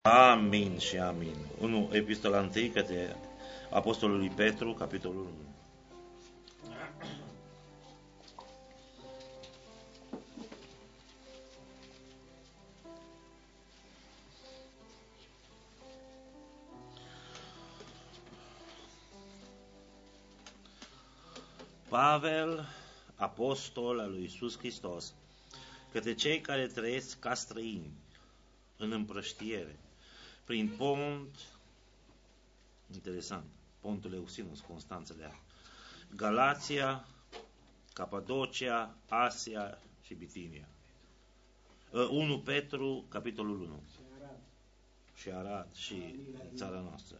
Amin și amin. 1 Epistola 1 către Apostolului Petru, capitolul 1. Pavel, apostol al lui Iisus Hristos, către cei care trăiesc ca străini, în împrăștiere, prin Pont, interesant, Pontul Euxinus, Constanța de Aia, Galația, Capadocia, Asia și Bitinia. 1 Petru, capitolul 1. Și Arad și țara noastră.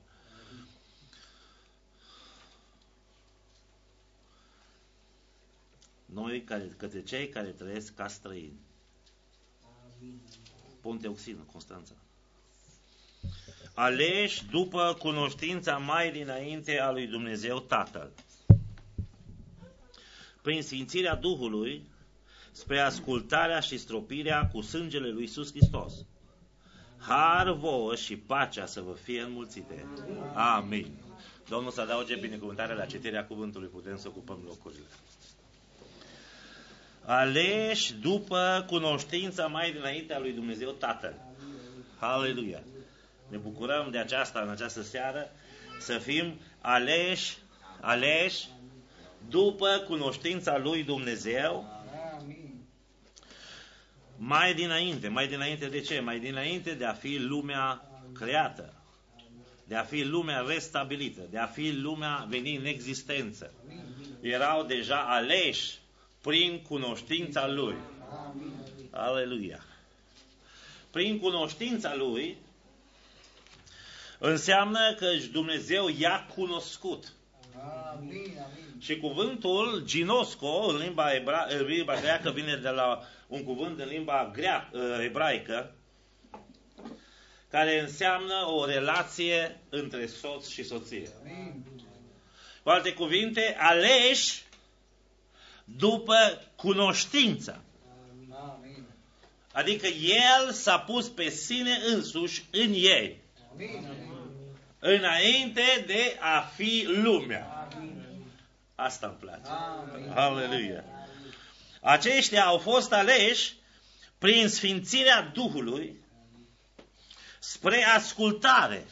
Noi, către cei care trăiesc ca străini. Ponte Euxinus, Constanța. Aleși după cunoștința mai dinainte a lui Dumnezeu Tatăl, prin sfințirea Duhului, spre ascultarea și stropirea cu sângele lui Iisus Hristos. Har vouă și pacea să vă fie înmulțite. Amin. Domnul să adauge binecuvântarea la citirea cuvântului. Putem să ocupăm locurile. Aleși după cunoștința mai dinainte a lui Dumnezeu Tatăl. Haleluia! Ne bucurăm de aceasta în această seară, să fim aleși după cunoștința lui Dumnezeu. Mai dinainte de ce? Mai dinainte de a fi lumea creată, de a fi lumea restabilită, de a fi lumea venind în existență. Erau deja aleși prin cunoștința Lui. Aleluia! Prin cunoștința Lui înseamnă că Dumnezeu i-a cunoscut. Și cuvântul ginosco în limba greacă vine de la un cuvânt în limba ebraică care înseamnă o relație între soț și soție. Cu alte cuvinte, aleși după cunoștință. Adică El s-a pus pe sine însuși în ei. Înainte de a fi lumea. Asta îmi place. Aleluia. Aceștia au fost aleși prin sfințirea Duhului spre ascultare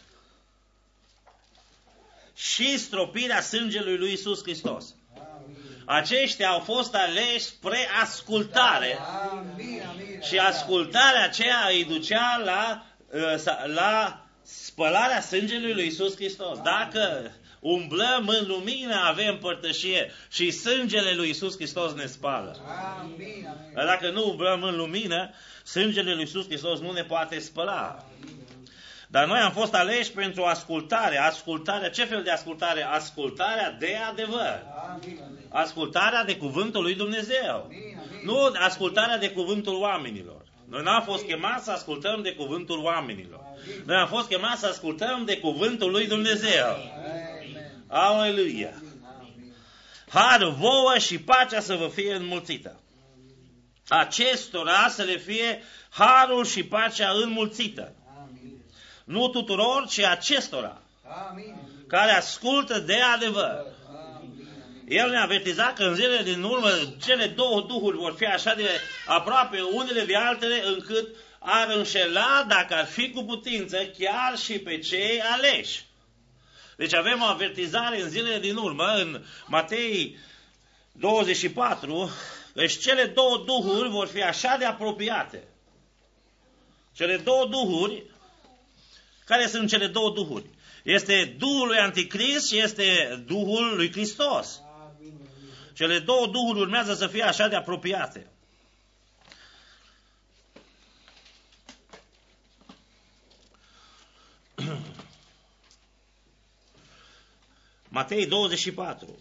și stropirea sângelui lui Iisus Hristos. Aceștia au fost aleși spre ascultare. Și ascultarea aceea îi ducea la spălarea sângelui lui Iisus Hristos. Dacă umblăm în lumină, avem părtășie și sângele lui Iisus Hristos ne spală. Dar dacă nu umblăm în lumină, sângele lui Iisus Hristos nu ne poate spăla. Dar noi am fost aleși pentru ascultare. Ascultarea, ce fel de ascultare? Ascultarea de adevăr. Ascultarea de cuvântul lui Dumnezeu. Nu ascultarea de cuvântul oamenilor. Noi n-am fost chemați să ascultăm de cuvântul oamenilor. Noi am fost chemați să ascultăm de cuvântul lui Dumnezeu. Aleluia! Har vouă și pacea să vă fie înmulțită. Acestora să le fie harul și pacea înmulțită. Nu tuturor, ci acestora care ascultă de adevăr. El ne-a avertizat că în zilele din urmă cele două duhuri vor fi așa de aproape unele de altele încât ar înșela, dacă ar fi cu putință, chiar și pe cei aleși. Deci avem o avertizare în zilele din urmă, în Matei 24, deci cele două duhuri vor fi așa de apropiate. Cele două duhuri, care sunt cele două duhuri? Este Duhul lui Anticrist și este Duhul lui Hristos. Cele două duhuri urmează să fie așa de apropiate. Matei 24.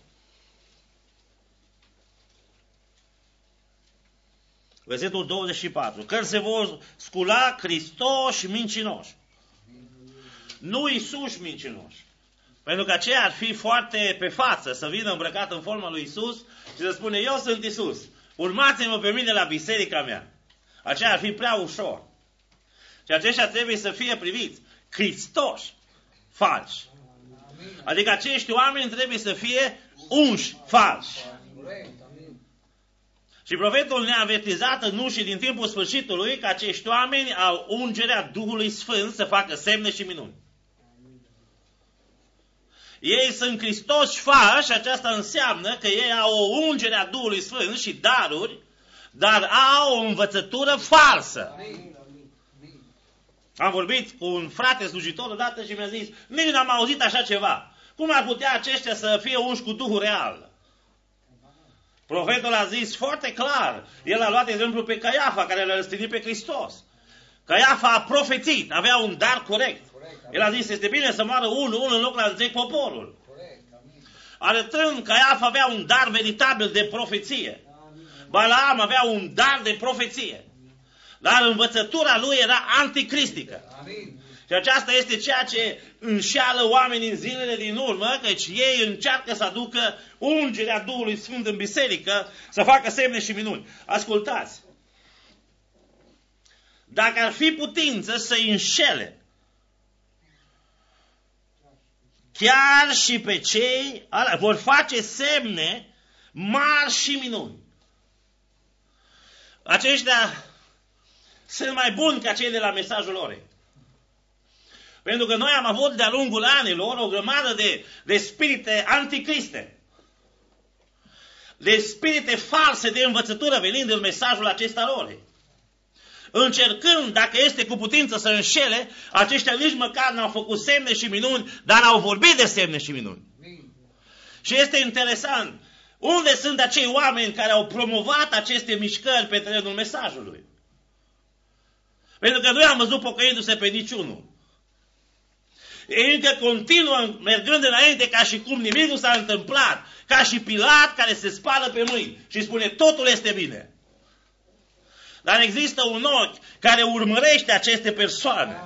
Versetul 24. Că se vor scula Hristoși mincinoși. Nu Iisuși mincinoși. Pentru că aceea ar fi foarte pe față, să vină îmbrăcat în forma lui Iisus și să spune, eu sunt Iisus, urmați-mă pe mine la biserica mea. Aceea ar fi prea ușor. Și aceștia trebuie să fie priviți Hristoși falși. Adică acești oameni trebuie să fie unși falși. Și profetul ne-a avertizat în ușii din timpul sfârșitului că acești oameni au ungerea Duhului Sfânt să facă semne și minuni. Ei sunt Hristoși falși și aceasta înseamnă că ei au o ungere a Duhului Sfânt și daruri, dar au o învățătură falsă. Am vorbit cu un frate slujitor odată și mi-a zis, nici n-am auzit așa ceva. Cum ar putea aceștia să fie unși cu Duhul real? Profetul a zis foarte clar. El a luat exemplu pe Caiafa, care l-a răstignit pe Hristos. Caiafa a profețit, avea un dar corect. El a zis, este bine să moară unul în loc la întreg poporul. Arătând, Caiafa avea un dar veritabil de profeție. Balaam avea un dar de profeție. Dar învățătura lui era anticristică. Și aceasta este ceea ce înșeală oamenii în zilele din urmă, căci ei încearcă să aducă ungerea Duhului Sfânt în biserică, să facă semne și minuni. Ascultați! Dacă ar fi putință să-i înșele chiar și pe cei vor face semne mari și minuni. Aceștia sunt mai buni ca cei de la mesajul orei. Pentru că noi am avut de-a lungul anilor o grămadă de spirite anticriste. De spirite false de învățătură venind în mesajul acesta orei. Încercând, dacă este cu putință să înșele, aceștia nici măcar n-au făcut semne și minuni, dar au vorbit de semne și minuni. Și este interesant, unde sunt acei oameni care au promovat aceste mișcări pe terenul mesajului? Pentru că noi am văzut pocăindu-se pe niciunul. Ei încă continuă mergând înainte ca și cum nimic nu s-a întâmplat, ca și Pilat care se spală pe mâini și spune totul este bine. Dar există un ochi care urmărește aceste persoane.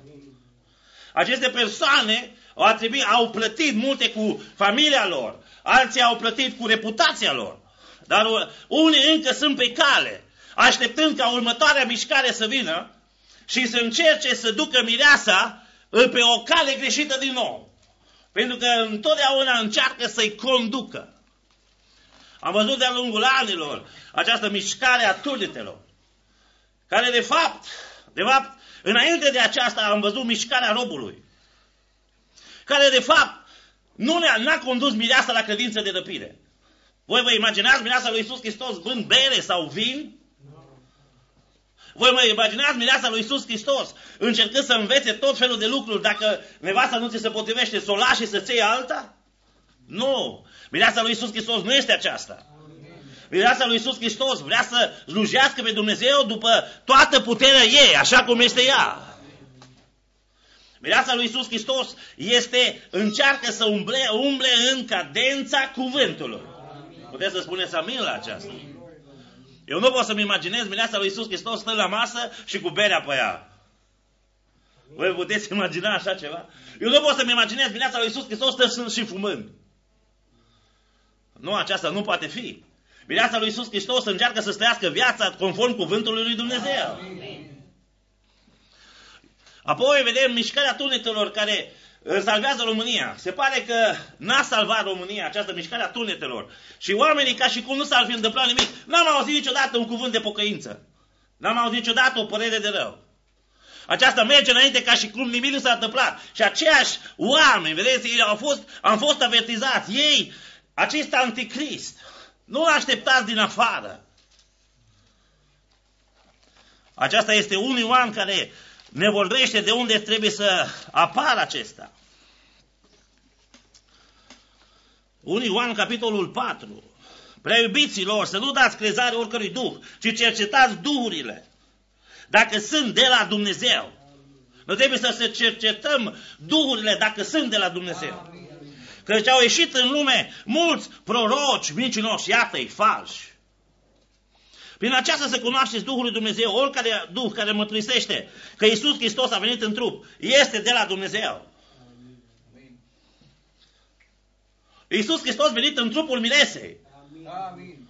Aceste persoane au plătit multe cu familia lor, alții au plătit cu reputația lor, dar unii încă sunt pe cale, așteptând ca următoarea mișcare să vină și să încerce să ducă mireasa pe o cale greșită din nou. Pentru că întotdeauna încearcă să-i conducă. Am văzut de-a lungul anilor această mișcare a turnetelor, care de fapt, înainte de aceasta am văzut mișcarea robului, care de fapt n-a condus mireasa la credință de răpire. Voi vă imaginați mireasa lui Iisus Hristos bând bere sau vin? Voi mă imaginați mireasa lui Iisus Hristos încercând să învețe tot felul de lucruri, dacă nevasta nu ți se potrivește, să o lași și să-ți iei alta? Nu! Mireasa lui Iisus Hristos nu este aceasta. Mireasa lui Iisus Hristos vrea să slujească pe Dumnezeu după toată puterea ei, așa cum este ea. Mireasa lui Iisus Hristos încearcă să umble în cadența cuvântului. Puteți să spuneți amin la aceasta? Eu nu pot să-mi imaginez mireasa lui Iisus Hristos stând la masă și cu berea pe ea. Voi puteți imagina așa ceva? Eu nu pot să-mi imaginez mireasa lui Iisus Hristos stând și fumând. Nu, aceasta nu poate fi. Mireasa lui Iisus Hristos încearcă să trăiască viața conform cuvântului lui Dumnezeu. Apoi vedem mișcarea tunetelor care salvează România. Se pare că n-a salvat România această mișcare a tunetelor. Și oamenii ca și cum nu s-ar fi întâmplat nimic. N-am auzit niciodată un cuvânt de pocăință. N-am auzit niciodată o părere de rău. Aceasta merge înainte ca și cum nimic nu s-a întâmplat. Și aceiași oameni, vedeți, ei am fost avertizați. Ei, acest anticrist, nu l-așteptați din afară. Aceasta este un Ioan care ne vorbește de unde trebuie să apară acesta. 1 Ioan, capitolul 4. Prea iubiților, să nu dați crezare oricărui duh, ci cercetați duhurile, dacă sunt de la Dumnezeu. Noi trebuie să cercetăm duhurile dacă sunt de la Dumnezeu. Căci au ieșit în lume mulți proroci mincinoși, iată-i falși. Prin aceasta să cunoașteți Duhul lui Dumnezeu, oricare Duh care mărturisește că Iisus Hristos a venit în trup, este de la Dumnezeu. Iisus Hristos a venit în trupul miresei. Amin.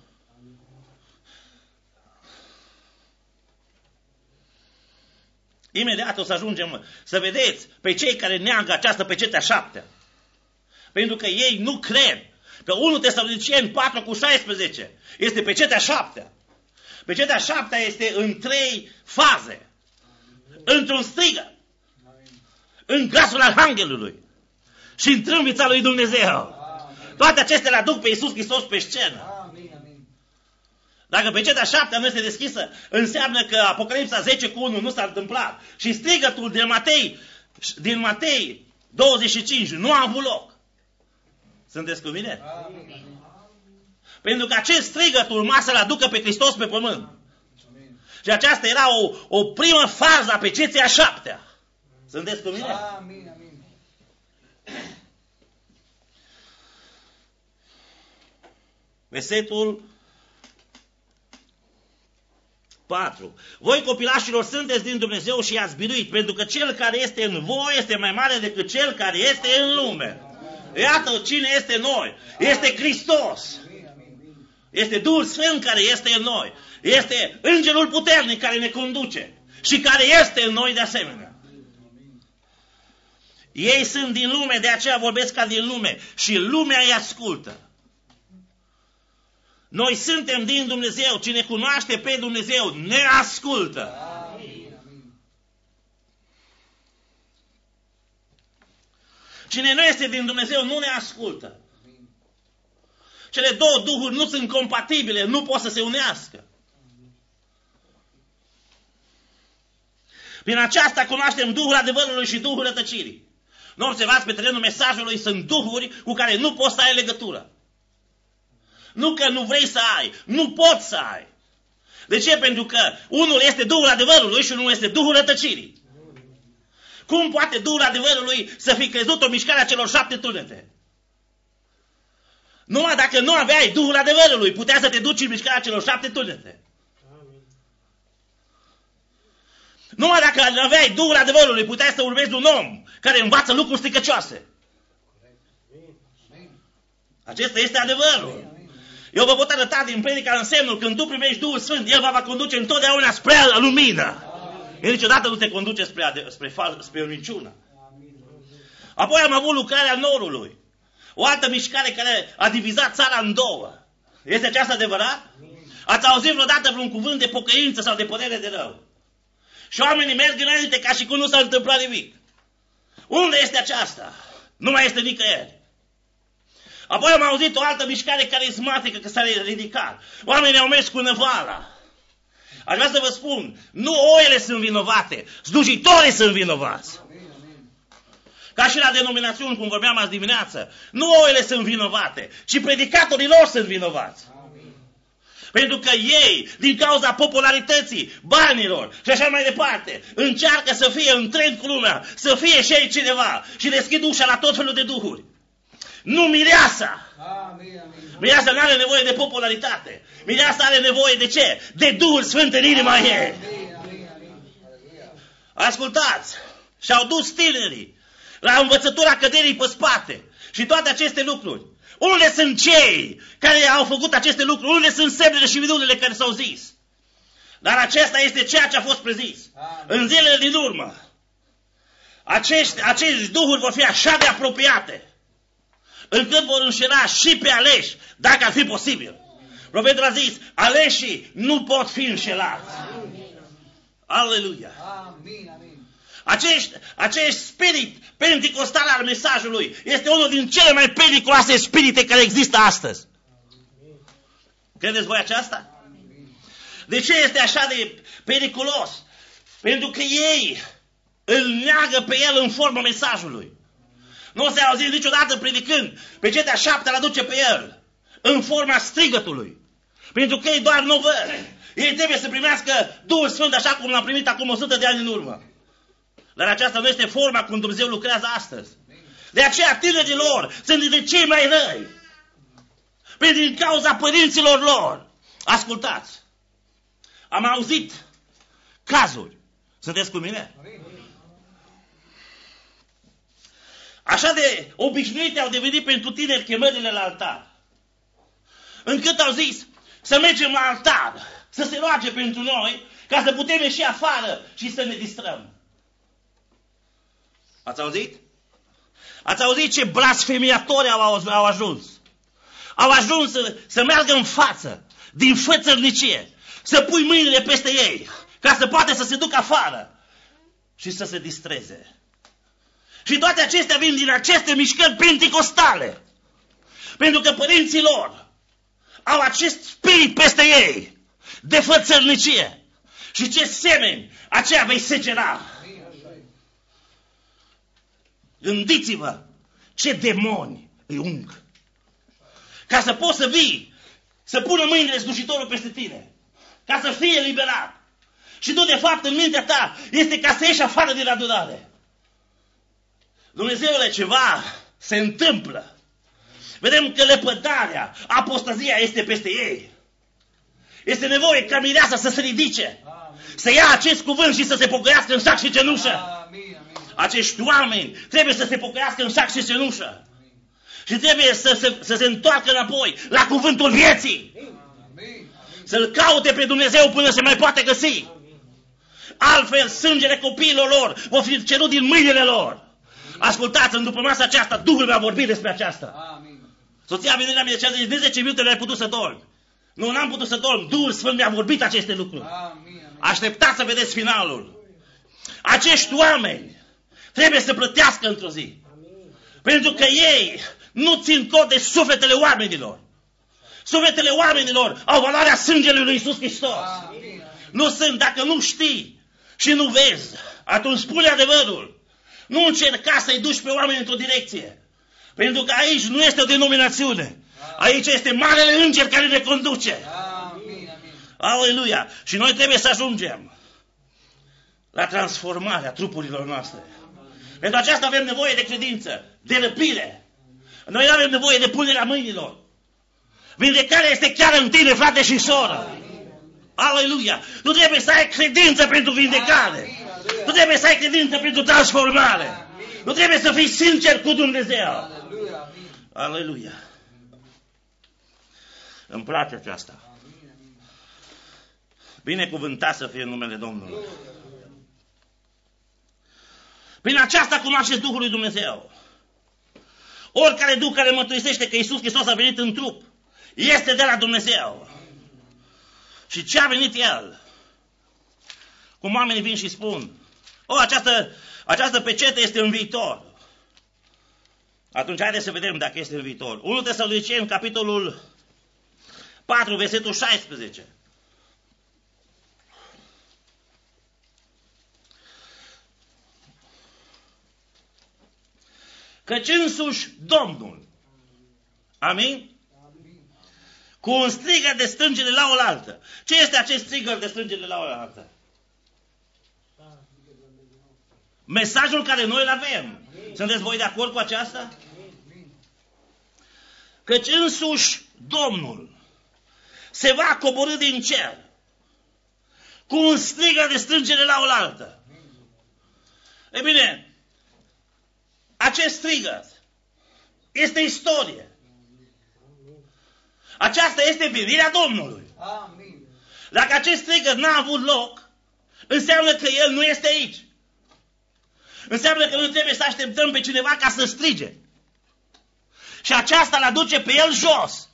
Imediat o să ajungem să vedeți pe cei care neagă această pecete a 7-a. Pentru că ei nu cred că 1 Tesaloniceni 4:16 este pecetea 7-a. Pecetea 7-a este în 3 faze. Într-un strigă, în glasul Arhanghelului și în trâmbița lui Dumnezeu. Toate acestea le aduc pe Iisus Hristos pe scenă. Dacă pecetea 7-a nu este deschisă, înseamnă că Apocalipsa 10:1 nu s-a întâmplat. Și strigătul din Matei 25 nu a avut loc. Sunteți cu mine? Pentru că acest strigăt urma să-L aducă pe Hristos pe pământ. Și aceasta era o primă fază a peceții a 7-a. Sunteți cu mine? Versetul 4. Voi, copilașilor, sunteți din Dumnezeu și i-ați biruit, pentru că cel care este în voi este mai mare decât cel care este în lume. Iată cine este în noi. Este Hristos. Este Duhul Sfânt care este în noi. Este Îngerul Puternic care ne conduce și care este în noi de asemenea. Ei sunt din lume, de aceea vorbesc ca din lume și lumea îi ascultă. Noi suntem din Dumnezeu. Cine cunoaște pe Dumnezeu ne ascultă. Cine nu este din Dumnezeu nu ne ascultă. Cele două duhuri nu sunt compatibile, nu pot să se unească. Prin aceasta cunoaștem Duhul adevărului și Duhul rătăcirii. Nu observați, pe terenul mesajului sunt duhuri cu care nu poți să ai legătură. Nu că nu vrei să ai, nu poți să ai. De ce? Pentru că unul este Duhul adevărului și unul este Duhul rătăcirii. Cum poate Duhul adevărului să fi crezut o mișcare a celor 7 tunete? Numai dacă nu aveai Duhul adevărului, putea să te duci în mișcarea celor 7 tunete. Numai dacă nu aveai Duhul adevărului, puteai să urmezi un om care învață lucruri stricăcioase. Acesta este adevărul. Eu vă pot arăta din predica însemnul, când tu primești Duhul Sfânt, El va conduce întotdeauna spre lumină. El niciodată nu te conduce spre minciună. Apoi am avut lucrarea norului. O altă mișcare care a divizat țara în două. Este aceasta adevărat? Ați auzit vreodată vreun cuvânt de pocăință sau de părere de rău? Și oamenii merg înainte ca și cum nu s-a întâmplat nimic. Unde este aceasta? Nu mai este nicăieri. Apoi am auzit o altă mișcare carismatică că s-a ridicat. Oamenii au mers cu năvala. Aș vrea să vă spun, nu oile sunt vinovate, slujitorii sunt vinovați. Ca și la denominațiuni, cum vorbeam azi dimineață, nu oile sunt vinovate, ci predicatorii lor sunt vinovați. Pentru că ei, din cauza popularității, banilor și așa mai departe, încearcă să fie în trend cu lumea, să fie și ei cineva și deschid ușa la tot felul de duhuri. Nu mireasa. Mireasa nu are nevoie de popularitate. Mireasa are nevoie de ce? De Duhul Sfânt în inima ei. Ascultați. Și-au dus tinerii la învățătura căderii pe spate. Și toate aceste lucruri. Unde sunt cei care au făcut aceste lucruri? Unde sunt semnele și minunile care s-au zis? Dar acesta este ceea ce a fost prezis. În zilele din urmă, acești duhuri vor fi așa de apropiate, încât vor înșela și pe aleși, dacă ar fi posibil. Profetul a zis, aleșii nu pot fi înșelați. Aleluia! Acest spirit penticostal al mesajului este unul din cele mai periculoase spirite care există astăzi. Credeți voi aceasta? De ce este așa de periculos? Pentru că ei îl neagă pe el în forma mesajului. Nu se auzi niciodată predicând. Pe cetea 7 îl aduce pe el în forma strigătului. Pentru că ei doar nu văd. Ei trebuie să primească Duhul Sfânt așa cum l-am primit acum 100 de ani în urmă. Dar aceasta nu este forma cum Dumnezeu lucrează astăzi. De aceea tinerii lor sunt dintre cei mai răi. Pentru din cauza părinților lor. Ascultați. Am auzit cazuri. Sunteți cu mine? Așa de obișnuite au devenit pentru tineri chemările la altar. Încât au zis să mergem la altar, să se roage pentru noi, ca să putem ieși afară și să ne distrăm. Ați auzit? Ați auzit ce blasfemiatori au ajuns? Au ajuns să meargă în față, din fățărnicie, să pui mâinile peste ei, ca să poată să se ducă afară și să se distreze. Și toate acestea vin din aceste mișcări penticostale. Pentru că părinții lor au acest spirit peste ei de fățărnicie. Și ce semeni, aceea vei secera. Gândiți-vă ce demoni îi ung. Ca să poți să vii, să pună mâinile slujitorul peste tine. Ca să fie liberat. Și tu, de fapt, în mintea ta, este ca să ieși afară din adunare. Dumnezeule, ceva se întâmplă. Vedem că lepădarea, apostazia este peste ei. Este nevoie ca mireasa să se ridice. Să ia acest cuvânt și să se pocăiască în sac și cenușă. Acești oameni trebuie să se pocăiască în sac și cenușă. Și trebuie să se întoarcă înapoi la cuvântul vieții. Să-L caute pe Dumnezeu până se mai poate găsi. Altfel, sângele copiilor lor vor fi cerut din mâinile lor. Ascultați, în după masa aceasta, Duhul mi-a vorbit despre aceasta. Soția a venit la mine și a zis, de 10 minute n-ai putut să dormi. Nu, n-am putut să dorm. Duhul Sfânt mi-a vorbit aceste lucruri. Așteptați să vedeți finalul. Acești oameni trebuie să plătească într-o zi. Pentru că ei nu țin cont de sufletele oamenilor. Sufletele oamenilor au valoarea sângelui lui Iisus Hristos. Nu sunt, dacă nu știi și nu vezi, atunci spune adevărul. Nu încerca să-i duci pe oameni într-o direcție. Pentru că aici nu este o denominațiune. Aici este Marele Înger care ne conduce. Aleluia! Și noi trebuie să ajungem la transformarea trupurilor noastre. Pentru aceasta avem nevoie de credință, de răpire. Noi nu avem nevoie de punerea mâinilor. Vindecarea este chiar în tine, frate și soră. Aleluia! Tu trebuie să ai credință pentru vindecare. Tu trebuie să ai credință pentru transformare. Tu trebuie să fii sincer cu Dumnezeu. Aleluia! Îmi place aceasta. Binecuvântat să fie numele Domnului. Prin aceasta cunoașteți Duhul lui Dumnezeu. Oricare Duh care mărturisește că Iisus Hristos a venit în trup, este de la Dumnezeu. Și ce a venit El? Cum oamenii vin și spun, această pecetă este în viitor. Atunci haideți să vedem dacă este în viitor. 1 Tesaloniceni, capitolul 4, versetul 16. Căci însuși Domnul, amin? Cu un strigăr de strângere la oaltă. Ce este acest strigăr de strângere la oaltă? Mesajul care noi îl avem. Sunteți voi de acord cu aceasta? Căci însuși Domnul se va coborî din cer cu un strigăr de strângere la oaltă. Ei bine, acest strigăr este istorie. Aceasta este venirea Domnului. Dacă acest strigăr n-a avut loc, înseamnă că El nu este aici. Înseamnă că nu trebuie să așteptăm pe cineva ca să strige. Și aceasta l aduce pe El jos.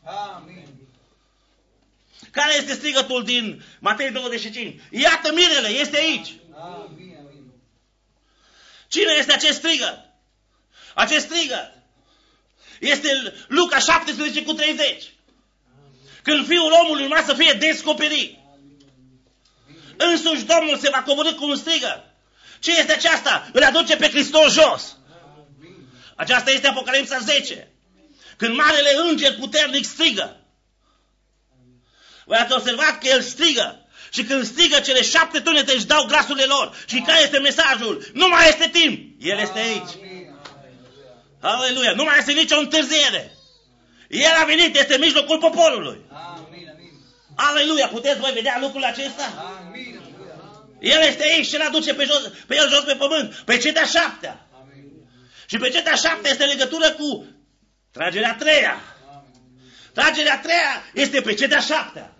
Care este strigătul din Matei 25? Iată mirele, este aici. Cine este acest strigăt? Acest strigăt este Luca 17:30. Când Fiul omului urma să fie descoperit. Însuși Domnul se va coborî cu un strigăt. Ce este aceasta? Îl aduce pe Hristos jos. Aceasta este Apocalipsa 10. Când marele înger puternic strigă. Voi ați observat că el strigă. Și când strigă, cele 7 tunete își dau glasurile lor. Și care este mesajul? Nu mai este timp. El este aici. Aleluia. Nu mai este nicio întârziere. El a venit, este în mijlocul poporului. Aleluia. Puteți voi vedea lucrul acesta? El este aici și îl aduce pe el jos pe pământ. Pe cetea 7-a. Și pe cetea 7 este legătură cu tragerea 3-a. Tragerea 3-a este pe cetea 7-a.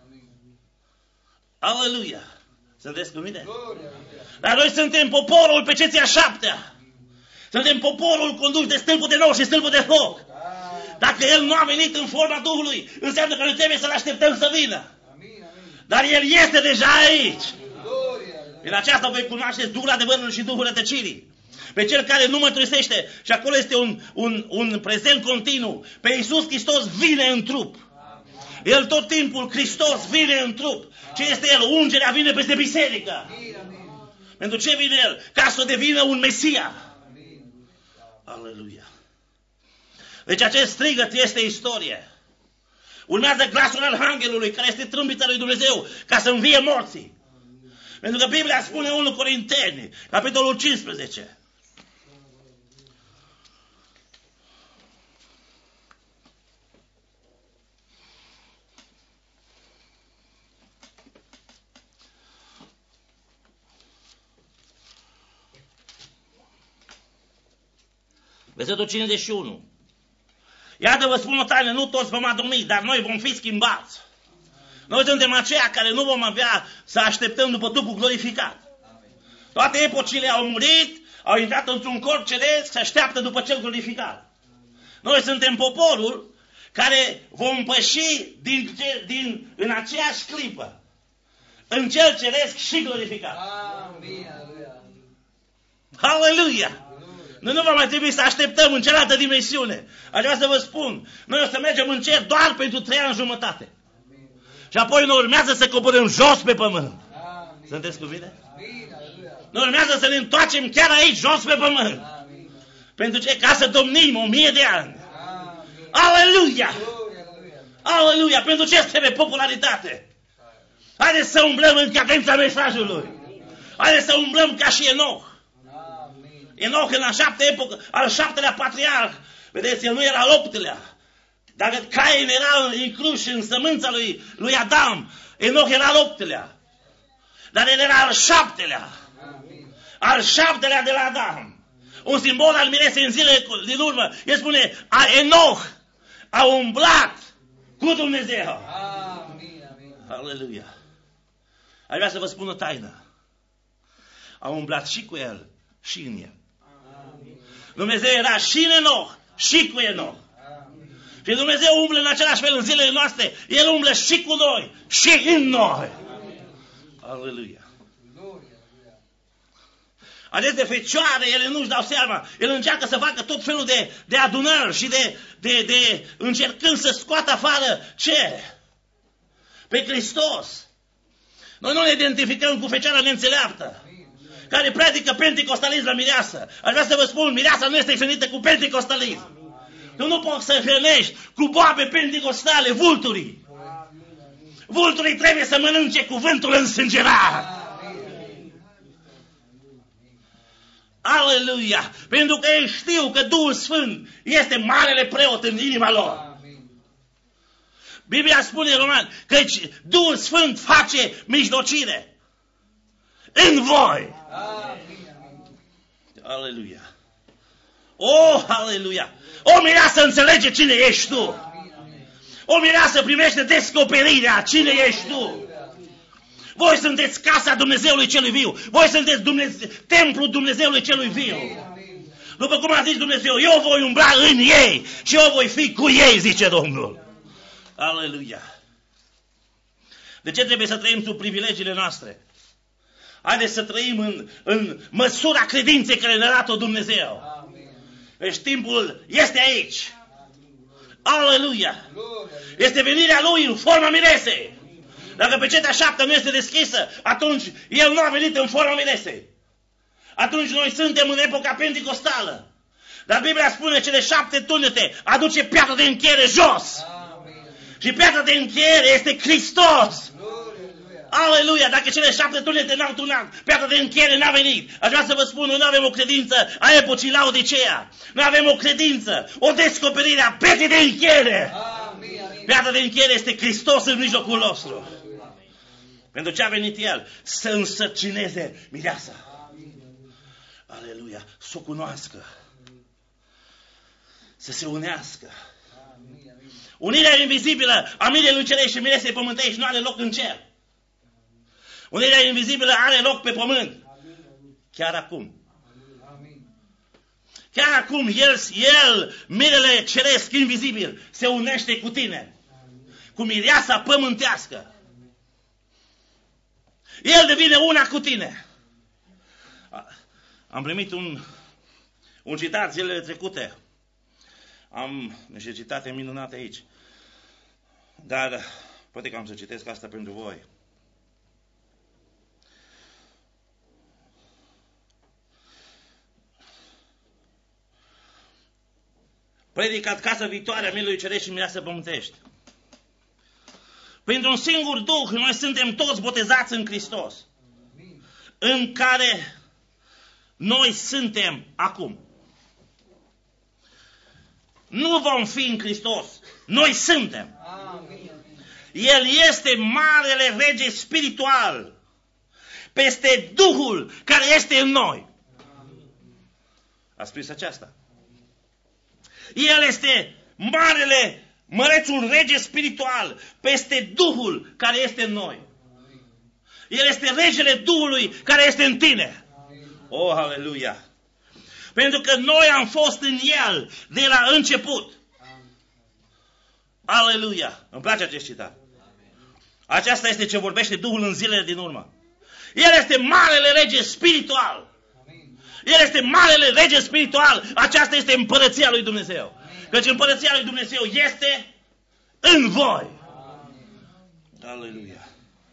Aleluia. Sunteți cu mine? Dar noi suntem poporul pe cetea 7-a. Suntem poporul condus de stâlpul de nou și stâlpul de foc. Dacă El nu a venit în forma Duhului, înseamnă că noi trebuie să-L așteptăm să vină. Dar El este deja aici. În aceasta voi cunoașteți Duhul adevărului și Duhul rătăcirii. Pe cel care nu mărturisește, și acolo este un prezent continuu, pe Iisus Hristos vine în trup. El tot timpul, Hristos vine în trup. Ce este El? Ungerea vine peste biserică. Pentru ce vine El? Ca să devină un Mesia. Aleluia. Deci acest strigăt este istorie. Urmează glasul Arhanghelului, care este trâmbița lui Dumnezeu, ca să învie morții. Pentru că Biblia spune 1 Corinteni, capitolul 15. Versetul 51. Iată vă spun o taină, nu toți vom adormi, dar noi vom fi schimbați. Noi suntem aceia care nu vom avea să așteptăm după trupul glorificat. Toate epocile au murit, au intrat într-un corp ceresc, se așteaptă după cel glorificat. Noi suntem poporul care vom păși în aceeași clipă în cel ceresc și glorificat. Aleluia! Noi nu va mai trebui să așteptăm în cealaltă dimensiune. Aș vrea să vă spun, noi o să mergem în cer doar pentru 3 ani jumătate. Și apoi noi urmează să coborâm jos pe pământ. Sunteți cu mine? Noi urmează să ne întoarcem chiar aici, jos pe pământ. Pentru ce? Ca să domnim 1000 de ani. Aleluia! Aleluia! Pentru ce trebuie popularitate? Haideți să umblăm în cadența mesajului. Haideți să umblăm ca și Enoch. Enoch în al 7-lea patriarh. Vedeți, el nu era al 8-lea. Dacă Cain era inclus în sămânța lui Adam, Enoch era al 8-lea. Dar el era al 7-lea. Al 7-lea de la Adam. Un simbol al miresei în zilele din urmă. El spune, Enoch a umblat cu Dumnezeu. Aleluia. Aș vrea să vă spun o taină. A umblat și cu el și în el. Dumnezeu era și în Enoch și cu Enoch. Și Dumnezeu umblă în același fel în zilele noastre. El umblă și cu noi și în noi. Aleluia. Adesea fecioare, ele nu-și dau seama. El încearcă să facă tot felul de adunări și de încercând să scoată afară ce? Pe Hristos. Noi nu ne identificăm cu fecioara neînțeleaptă, care predică penticostalism la mireasă. Aș vrea să vă spun, mireasa nu este hrănită cu penticostalism. Tu nu poți să hrănești cu boabe penticostale vulturii. Vulturii trebuie să mănânce cuvântul însângerat. Aleluia! Pentru că ei știu că Duhul Sfânt este marele preot în inima lor. Biblia spune în Roman că Duhul Sfânt face mijlocire în voi. Aleluia! Oh, aleluia! O mireasă înțelege cine ești tu. O mireasă primește descoperirea cine ești tu. Voi sunteți casa Dumnezeului celui viu. Voi sunteți templul Dumnezeului celui viu. După cum a zis Dumnezeu, eu voi umbla în ei și eu voi fi cu ei, zice Domnul. Aleluia! De ce trebuie să trăim sub privilegiile noastre? Haideți să trăim în măsura credinței care ne arată Dumnezeu. Deci timpul este aici. Aleluia! Este venirea Lui în forma miresei. Dacă pecetea 7 nu este deschisă, atunci El nu a venit în forma miresei. Atunci noi suntem în epoca penticostală. Dar Biblia spune cele 7 tunete aduce piatra de încheiere jos. Și piatra de încheiere este Hristos. Aleluia! Dacă cele 7 tunete n-au tunat, piatra de încheiere n-a venit. Aș vrea să vă spun, noi nu avem o credință a epocii Laodiceea. Noi avem o credință, o descoperire a pietrei de încheiere. Piatra de încheiere este Hristos în mijlocul nostru. Pentru ce a venit El? Să însărcineze mireasa. Aleluia! Să o cunoască. Să se unească. Unirea invizibilă a mirei lui cerești și miresei pământești nu are loc în cer. Unirea invizibilă are loc pe pământ. Chiar acum. Chiar acum El, mirele ceresc, invizibil, se unește cu tine. Cu mireasa pământească. El devine una cu tine. Am primit un citat zilele trecute. Am niște citate minunate aici. Dar poate că am să citesc asta pentru voi. Predicat casă viitoare a mielului cerești și mireasă pământești. Printr-un singur Duh, noi suntem toți botezați în Hristos. În care noi suntem acum. Nu vom fi în Hristos. Noi suntem. El este marele rege spiritual peste Duhul care este în noi. A scris aceasta. El este marele, mărețul rege spiritual peste Duhul care este în noi. El este regele Duhului care este în tine. Oh, aleluia! Pentru că noi am fost în El de la început. Aleluia! Îmi place acest citat. Aceasta este ce vorbește Duhul în zilele din urmă. El este marele rege spiritual. El este marele rege spiritual. Aceasta este împărăția lui Dumnezeu. Căci împărăția lui Dumnezeu este în voi. Aleluia!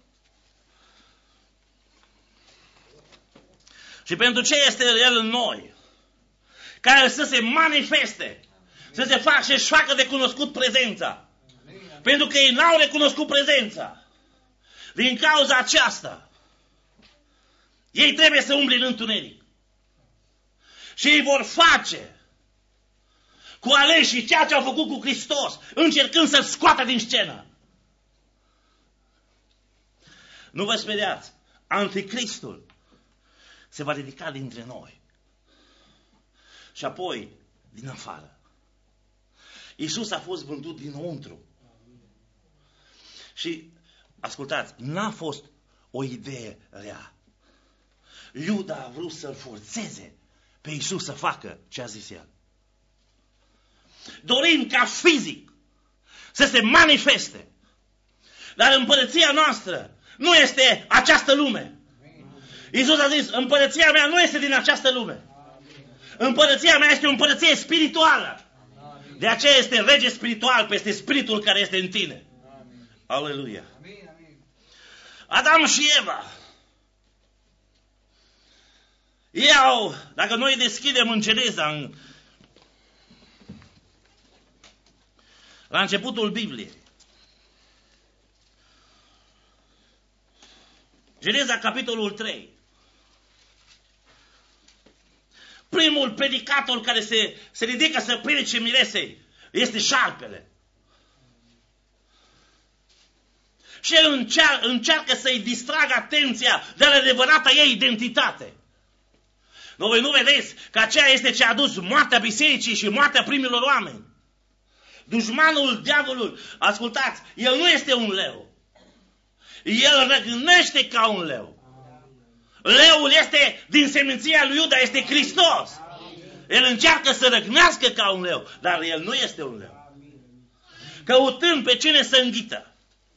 Și pentru ce este El în noi? Care să se manifeste, să se facă și-și facă de cunoscut prezența. Pentru că ei n-au recunoscut prezența. Din cauza aceasta, ei trebuie să umble în întuneric. Și ei vor face cu aleșii ceea ce au făcut cu Hristos, încercând să-L scoată din scenă. Nu vă speriați, Anticristul se va ridica dintre noi. Și apoi, din afară. Iisus a fost vândut dinăuntru. Și, ascultați, n-a fost o idee rea. Iuda a vrut să-L forțeze pe Iisus să facă ce a zis El. Dorind ca fizic să se manifeste. Dar împărăția noastră nu este această lume. Iisus a zis, împărăția mea nu este din această lume. Împărăția mea este o împărăție spirituală. De aceea este rege spiritual peste spiritul care este în tine. Aleluia. Adam și Eva. Ei au, dacă noi deschidem în Geneza, la începutul Bibliei. Geneza, capitolul 3. Primul predicator care se ridică să predice miresei este șarpele. Și el încearcă să-i distragă atenția de la adevărata ei identitate. Voi nu vedeți că aceea este ce a adus moartea bisericii și moartea primilor oameni. Dușmanul, diavolul, ascultați, el nu este un leu. El răgnește ca un leu. Leul este din seminția lui Iuda, este Hristos. El încearcă să răgnească ca un leu, dar el nu este un leu. Căutând pe cine să înghită.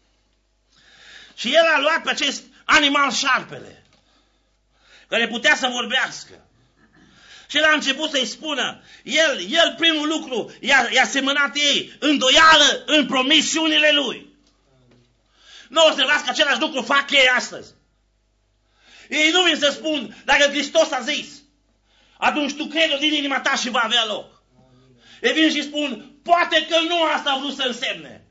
Și el a luat pe acest animal șarpele, care putea să vorbească. Și el a început să-i spună, el primul lucru i-a semănat ei îndoială în promisiunile lui. Nu observați că același lucru fac ei astăzi. Ei nu vin să spun, dacă Hristos a zis, atunci tu crede din inima ta și va avea loc. Ei vin și spun, poate că nu asta a vrut să însemne.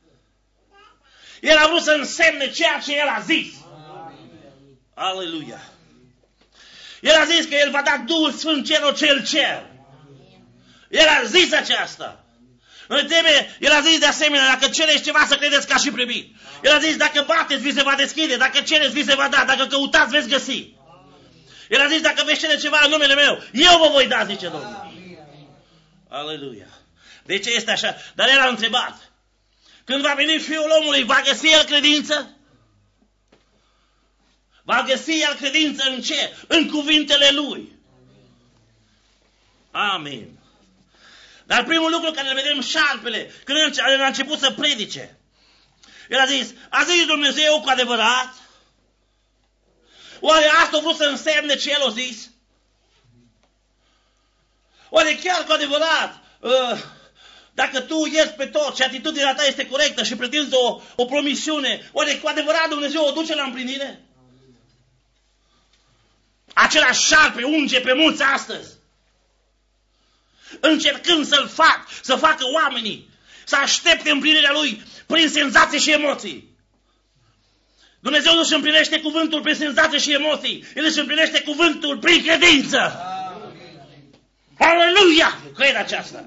El a vrut să însemne ceea ce El a zis. Aleluia. El a zis că El va da Duhul Sfânt celor ce îl cer. El a zis aceasta. El a zis de asemenea, dacă cereți ceva să credeți că a și primit. El a zis, dacă bateți, vi se va deschide, dacă cereți, vi se va da, dacă căutați, veți găsi. El a zis, dacă veți cere ceva în numele meu, eu vă voi da, zice Domnul. Aleluia. De ce este așa? Dar el a întrebat, când va veni Fiul omului, va găsi el credință? Va găsi el credință în ce? În cuvintele lui. Amin. Dar primul lucru care îl vedem șarpele, când el a început să predice, el a zis Dumnezeu cu adevărat? Oare asta a vrut să însemne ce el a zis? Oare chiar cu adevărat, dacă tu ierți pe tot și atitudinea ta este corectă și pretinzi o promisiune, oare cu adevărat Dumnezeu o duce la împlinire? Același șarpe unge pe mulți astăzi, încercând să facă oamenii să aștepte împlinirea lui prin senzații și emoții. Dumnezeu nu își împlinește cuvântul prin senzații și emoții, El își împlinește cuvântul prin credință. Aleluia! Crede aceasta.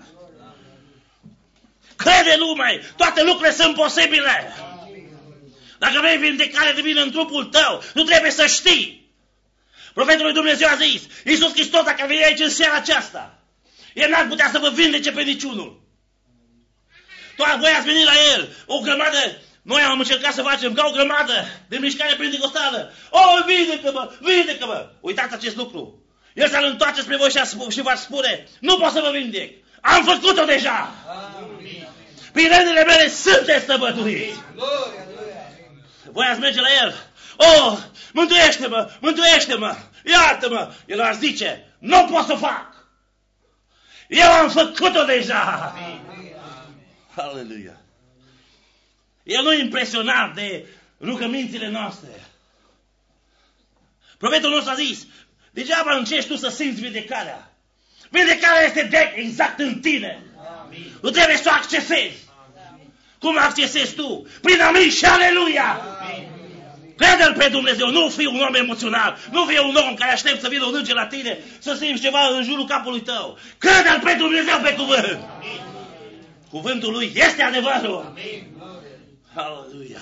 Crede lumea, toate lucrurile sunt posibile. Dacă vrei vindecare divină în trupul tău, nu trebuie să știi. Profetul lui Dumnezeu a zis, Iisus Hristos, dacă vei aici în seara aceasta, El n-ar putea să vă vindece pe niciunul. Voi ați venit la El, o grămadă, noi am încercat să facem ca o grămadă de mișcare pentecostală. Vindecă-mă, vindecă-mă! Uitați acest lucru. El s-ar întoarce spre voi și v-ar spune, nu pot să vă vindec. Am făcut-o deja. Prin rândele mele sunteți săbătoriți. Voi ați merge la El. Mântuiește-mă, mântuiește-mă, iartă-mă. El ar zice, nu pot să fac. Eu am făcut-o deja. Aleluia. El nu e impresionat de rugămințile noastre. Profetul nostru a zis, degeaba încerci tu să simți vindecarea. Vindecarea este exact în tine. Amin. Nu trebuie să o accesezi. Amin. Cum accesezi tu? Prin amin și aleluia. Crede-L pe Dumnezeu, nu fii un om emoțional, nu fii un om care aștept să vină un înger la tine, să simți ceva în jurul capului tău. Crede-L pe Dumnezeu pe cuvânt. Amin. Cuvântul Lui este adevărul. Amin. Aleluia.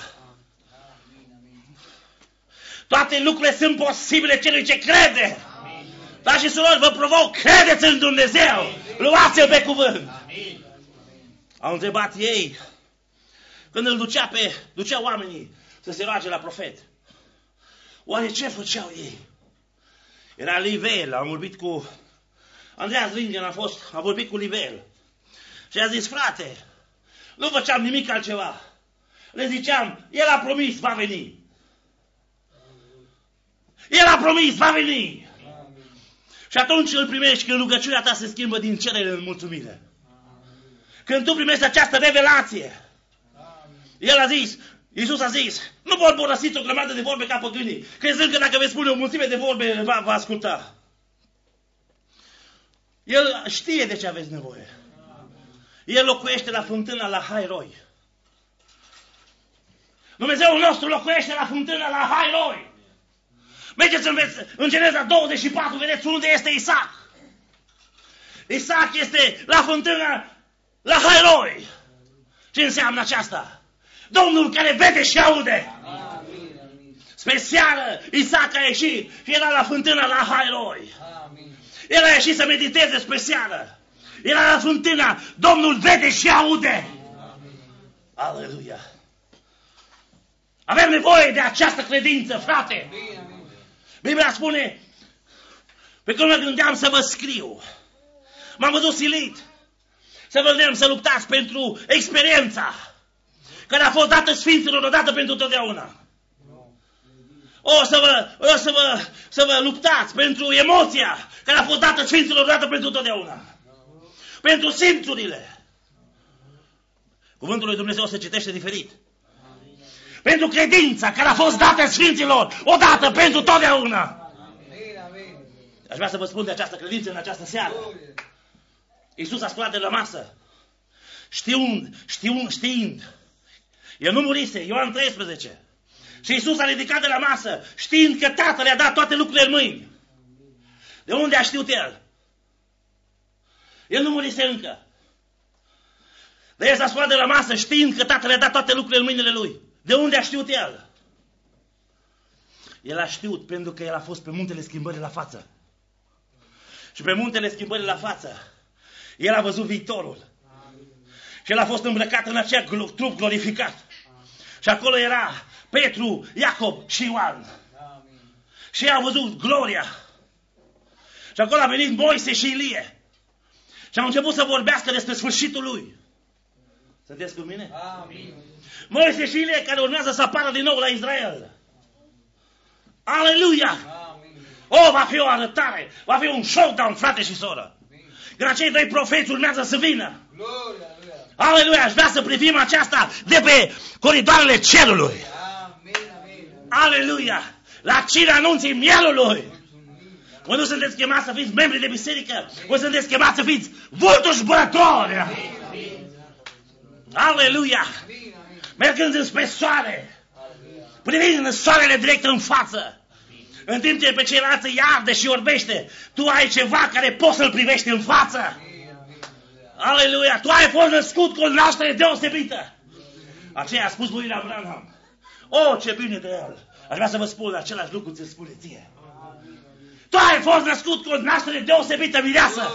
Toate lucrurile sunt posibile celui ce crede. Dar și surori, vă provoc, credeți în Dumnezeu. Luați-l pe cuvânt. Au întrebat ei, când îl ducea oamenii să se roage la profet. Oare ce făceau ei? Era Livel, am vorbit cu Andreas Lingen, a vorbit cu Livel. Și a zis, frate, nu făceam nimic altceva. Le ziceam, El a promis, va veni. El a promis, va veni. Și atunci îl primești când rugăciunea ta se schimbă din cerere în mulțumire. Când tu primești această revelație. Iisus a zis, nu pot borăsiți o grămadă de vorbe ca păgânii, crezând că dacă veți spune o mulțime de vorbe, va asculta. El știe de ce aveți nevoie. El locuiește la fântâna la Hairoi. Dumnezeul nostru locuiește la fântâna la Hairoi. Mergeți în Geneza 24, vedeți unde este Isaac. Isaac este la fântâna la Hairoi. Ce înseamnă aceasta? Domnul care vede și aude. Spre seară, Isaac a ieșit și era la fântâna la Hairoi. El a ieșit să mediteze spre seară. Era la fântâna, Domnul vede și aude. Aleluia. Avem nevoie de această credință, frate. Biblia spune, pe când mă gândeam să vă scriu, m-am văzut silit să vă vedem să luptați pentru experiența care a fost dată Sfinților odată pentru totdeauna. Să vă luptați pentru emoția care a fost dată Sfinților odată pentru totdeauna. Pentru simțurile. Cuvântul lui Dumnezeu se citește diferit. Pentru credința care a fost dată Sfinților odată pentru totdeauna. Aș vrea să vă spun de această credință în această seară. Iisus a sculat de la masă. Știind. El nu murise, Ioan 13. Și Iisus a ridicat de la masă, știind că Tatăl i-a dat toate lucrurile în mâini. De unde a știut El? El nu murise încă. Dar El s-a sculat de la masă, știind că Tatăl i-a dat toate lucrurile în mâinile Lui. De unde a știut El? El a știut pentru că El a fost pe muntele schimbării la față. Și pe muntele schimbării la față, El a văzut viitorul. Și El a fost îmbrăcat în acea trup glorificat. Și acolo era Petru, Iacob și Ioan. Și ei au văzut gloria. Și acolo a venit Moise și Ilie. Și am început să vorbească despre sfârșitul lui. Sunteți cu mine? Amin. Moise și Ilie care urmează să apară din nou la Israel. Aleluia! Oh, va fi o arătare, va fi un showdown, frate și soră. Când acei doi profeți urmează să vină. Aleluia! Aș vrea să privim aceasta de pe coridoarele cerului. Aleluia! La cina anunții mielului. Voi nu sunteți chemați să fiți membri de biserică, voi sunteți chemați să fiți vulturi zburători. Aleluia! Mergând înspre soare, privind soarele direct în față, în timp ce pe ceilalți îi arde și orbește, tu ai ceva care poți să-l privești în față. Aleluia! Tu ai fost născut cu o naștere deosebită. Aceea a spus lui Abraham. Oh, ce bine de el! Aș vrea să vă spun același lucru ți-l spune ție. Tu ai fost născut cu o naștere deosebită, mireasă.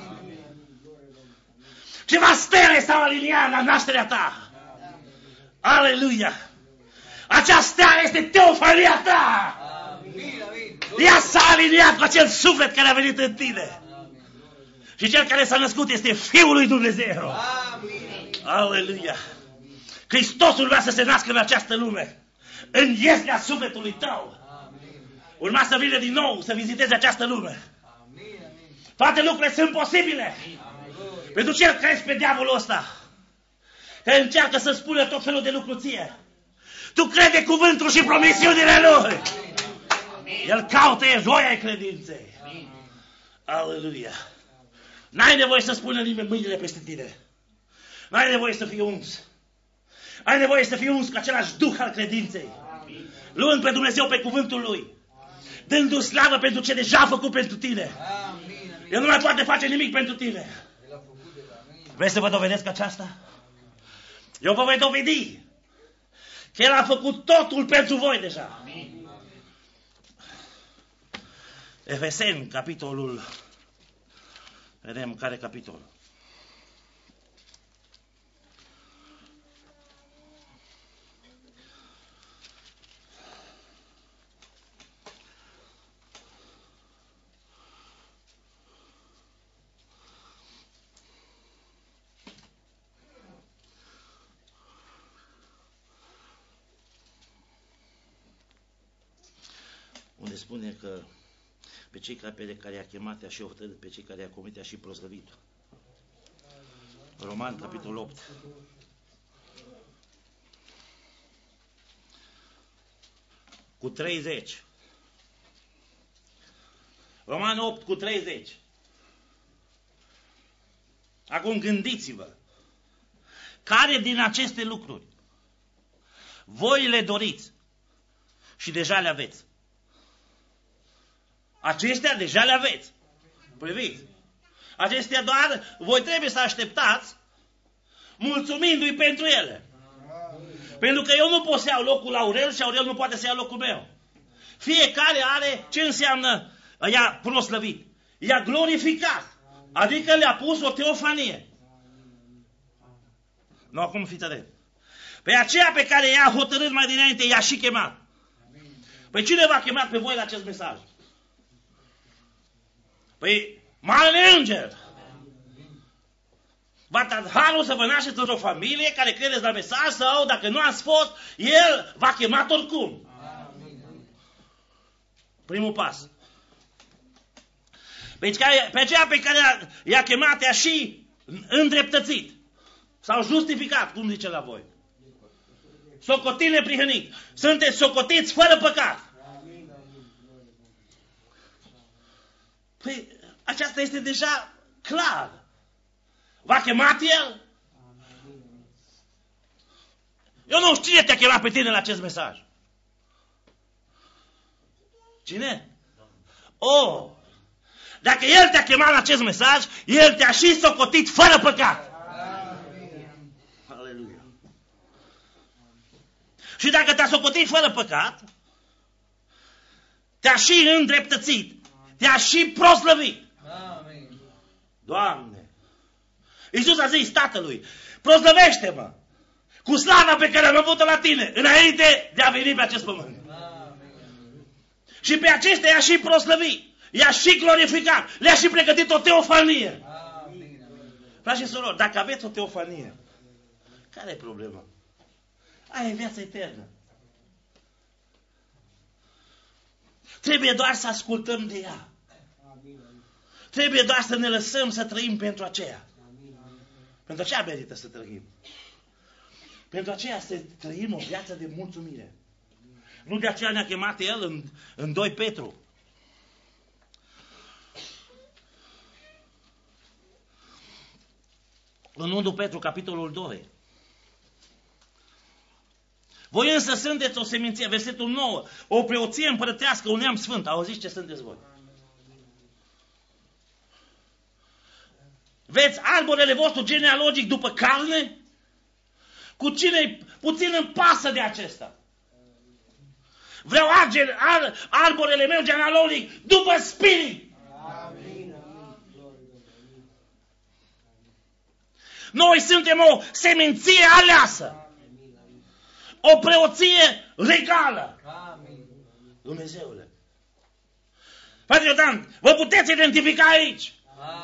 Ceva stele s-au aliniat la nașterea ta. Aleluia! Acea stea este teofania ta. Ea s-a aliniat cu acel suflet care a venit în tine. Și cel care s-a născut este Fiul lui Dumnezeu. Aleluia! Hristosul vrea să se nască în această lume, în iesnea sufletului tău. Urma să vină din nou să viziteze această lume. Toate lucrurile sunt posibile. Pentru cel care crezi pe diavolul ăsta, care încearcă să spună tot felul de lucruri ție, tu crede cuvântul și promisiunile lui. El caută joia credinței. Aleluia! N-ai nevoie să spună nimeni mâinile peste tine. N-ai nevoie să fii uns. Ai nevoie să fii uns cu același duh al credinței. Luând pe Dumnezeu pe cuvântul lui. Dându-i slavă pentru ce deja a făcut pentru tine. El nu mai poate face nimic pentru tine. Vreți să vă dovedesc aceasta? Eu vă voi dovedi că El a făcut totul pentru voi deja. Efeseni, capitolul... Vedem care capitol. Unde spune că pe cei pe care i-a chemat, a și hotărât, pe cei care i-a comit, a și proslăvit. Roman, capitolul 8. Cu 30. Roman 8 cu 30. Acum gândiți-vă. Care din aceste lucruri voi le doriți și deja le aveți? Acestea deja le aveți. Priviți. Acestea doar voi trebuie să așteptați mulțumindu-i pentru ele. Pentru că eu nu pot să iau locul Aurel și Aurel nu poate să ia locul meu. Fiecare are ce înseamnă i-a proslăvit. I-a glorificat. Adică le-a pus o teofanie. Nu, acum fiți atent. Pe aceea pe care i-a hotărât mai dinainte, i-a și chemat. Păi cine v-a chemat pe voi la acest mesaj? Păi, Marele Înger. V-a dat harul să vă nașteți într-o familie care credeți la mesaj sau, dacă nu ați fost, El v-a chemat oricum. Primul pas. Pe aceea pe care i-a chemat, i-a și îndreptățit. Sau justificat, cum zice la voi. Socotit neprihănit. Sunteți socotiți fără păcat. Păi, aceasta este deja clar. V-a chemat El? Eu nu știu cine te-a chemat pe tine la acest mesaj. Cine? Oh! Dacă El te-a chemat la acest mesaj, El te-a și socotit fără păcat. Aleluia. Și dacă te-a socotit fără păcat, te-a și îndreptățit, te-a și proslăvit. Doamne! Iisus a zis Tatălui, proslăvește-mă cu slava pe care am avut-o la tine, înainte de a veni pe acest pământ. Și pe acestea i-a și proslăvit, i-a și glorificat, le-a și pregătit o teofanie. Frați și surori, dacă aveți o teofanie, care e problema? Aia e viața eternă. Trebuie doar să ascultăm de ea. Trebuie doar să ne lăsăm să trăim pentru aceea. Pentru aceea merită să trăim. Pentru aceea să trăim o viață de mulțumire. Nu de aceea ne-a chemat El în 2 Petru. În 1 Petru, capitolul 2. Voi însă sunteți o seminție, versetul 9, o preoție împărătească, un neam sfânt. Auziți ce sunteți voi? Veți arborele vostru genealogic după carne? Cu cine puțin îmi pasă de acesta? Vreau arborele meu genealogic după spirit. Noi suntem o seminție aleasă. O preoție regală. Dumnezeule. Frate Iodan, vă puteți identifica aici.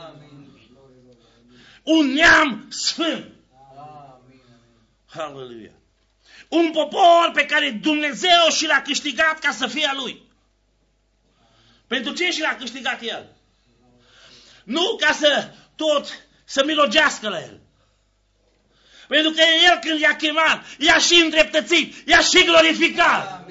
Un neam sfânt. Haleluia. Un popor pe care Dumnezeu și l-a câștigat ca să fie a Lui. Pentru ce și l-a câștigat El? Nu ca să să milogească la El. Pentru că El când i-a chemat, i-a și îndreptățit, i-a și glorificat.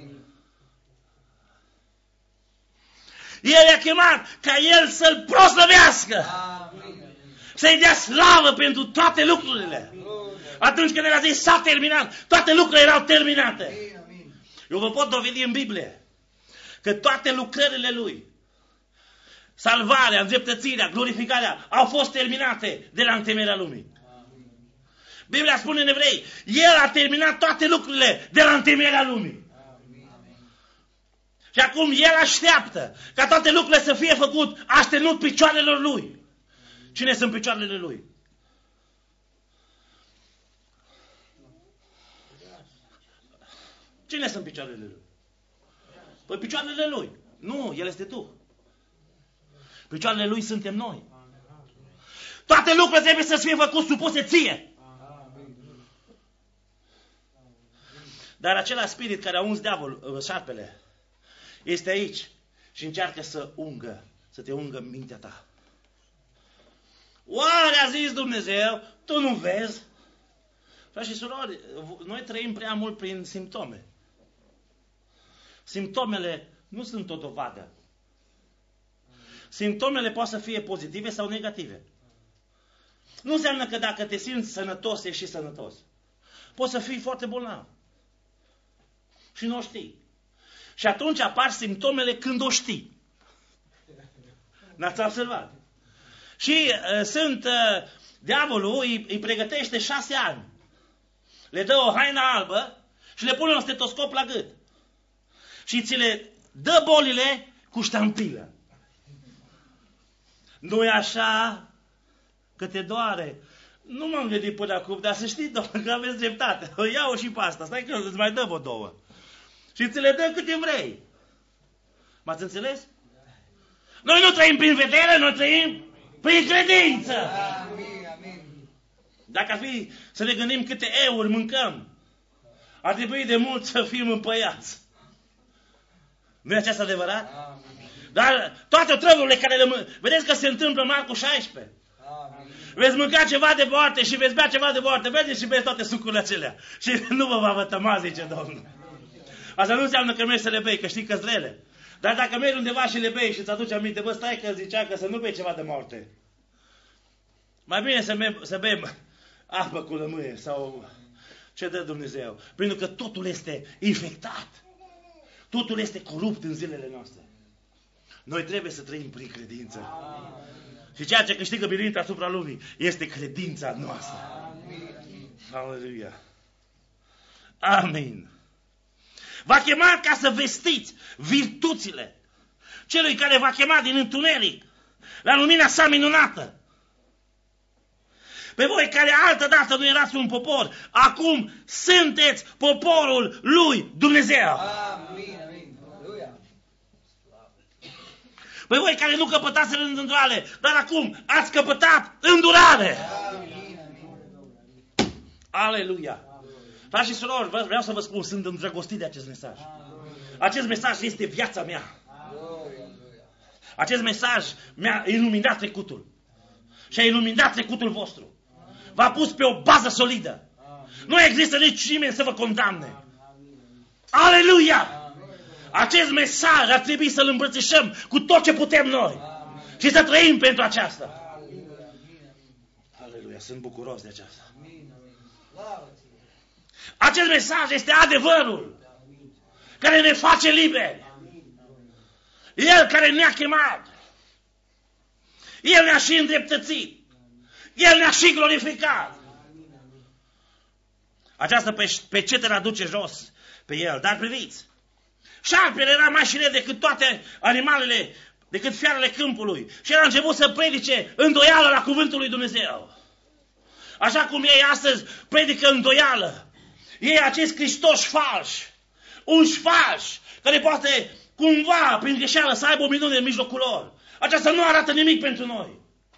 El i-a chemat ca El să-L proslăvească. Să-i dea slavă pentru toate lucrurile. Atunci când El a zis s-a terminat, toate lucrurile erau terminate. Eu vă pot dovedi în Biblie că toate lucrările Lui, salvarea, îndreptățirea, glorificarea, au fost terminate de la întemeierea lumii. Biblia spune în Evrei, El a terminat toate lucrurile de la întemeierea lumii. Și acum El așteaptă ca toate lucrurile să fie făcut așternut picioarelor Lui. Cine sunt picioarele Lui? Cine sunt picioarele Lui? Păi picioarele Lui. Nu, El este tu. Picioarele Lui suntem noi. Toate lucrurile trebuie să fie făcut supuse ție. Dar acela spirit care a uns șarpele, este aici și încearcă să te ungă mintea ta. Oare a zis Dumnezeu, tu nu vezi? Frați și surori, noi trăim prea mult prin simptome. Simptomele nu sunt o dovadă. Simptomele pot să fie pozitive sau negative. Nu înseamnă că dacă te simți sănătos, ești și sănătos. Poți să fii foarte bolnav. Și nu o știi. Și atunci apar simptomele când o știi. N-ați observat? Și diavolul îi pregătește 6 ani. Le dă o haină albă și le pune un stetoscop la gât. Și ți le dă bolile cu ștampilă. Nu-i așa că te doare? Nu m-am gândit până acum, dar să știi, domnule, că aveți dreptate. O iau și pe asta. Stai că îți mai dăm o 2. Și ți le dă câte vrei. M-ați înțeles? Noi nu trăim prin vedere, noi trăim prin credință. Dacă ar fi să ne gândim câte euri mâncăm, ar trebui de mult să fim împăiați. Nu e aceasta adevărat? Dar toate treburile care vedeți că se întâmplă în Marcu 16. Veți mânca ceva de boarte și veți bea ceva de boarte. Mergeți și beți toate sucurile acelea. Și nu vă va vătăma, zice Domnul. Asta nu înseamnă că mergi să le bei, că știi că-s rele. Dar dacă mergi undeva și le bei și îți aduci aminte, bă, stai că zicea că să nu bei ceva de moarte. Mai bine să bem apă cu lămâie sau ce dă Dumnezeu. Pentru că totul este infectat. Totul este corupt în zilele noastre. Noi trebuie să trăim prin credință. Și ceea ce câștigă biruința asupra lumii este credința noastră. Aleluia. Amin. V-a chemat ca să vestiți virtuțile celui care v-a chemat din întuneric la lumina sa minunată. Pe voi care altădată nu erați un popor, acum sunteți poporul lui Dumnezeu. Amin. Păi voi care nu căpătați îndurare, dar acum ați căpătat îndurare. Aleluia! Frați și surori, vreau să vă spun, sunt îndrăgostit de acest mesaj. Acest mesaj este viața mea. Acest mesaj mi-a iluminat trecutul. Și a iluminat trecutul vostru. V-a pus pe o bază solidă. Nu există nici nimeni să vă condamne. Aleluia! Acest mesaj ar trebui să-l îmbrățișăm cu tot ce putem noi. Și să trăim pentru aceasta. Aleluia! Sunt bucuros de aceasta. Acest mesaj este adevărul care ne face liberi. El care ne-a chemat. El ne-a și îndreptățit. El ne-a și glorificat. Această pecetă aduce jos pe el. Dar priviți, șarpele era mai șiret decât toate animalele, decât fiarele câmpului. Și el a început să predice îndoială la cuvântul lui Dumnezeu. Așa cum ei astăzi predică îndoială. Ei acest Hristoși falși, unși falși, care poate cumva, prin greșeală, să aibă o minune în mijlocul lor. Aceasta nu arată nimic pentru noi.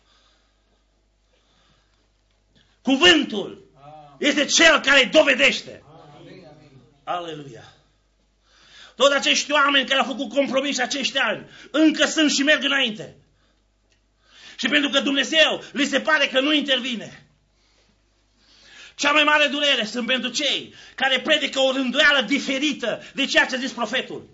Cuvântul este cel care dovedește. Aleluia! Toți acești oameni care au făcut compromis acești ani, încă sunt și merg înainte. Și pentru că Dumnezeu li se pare că nu intervine. Cea mai mare durere sunt pentru cei care predică o rânduială diferită de ceea ce a zis profetul.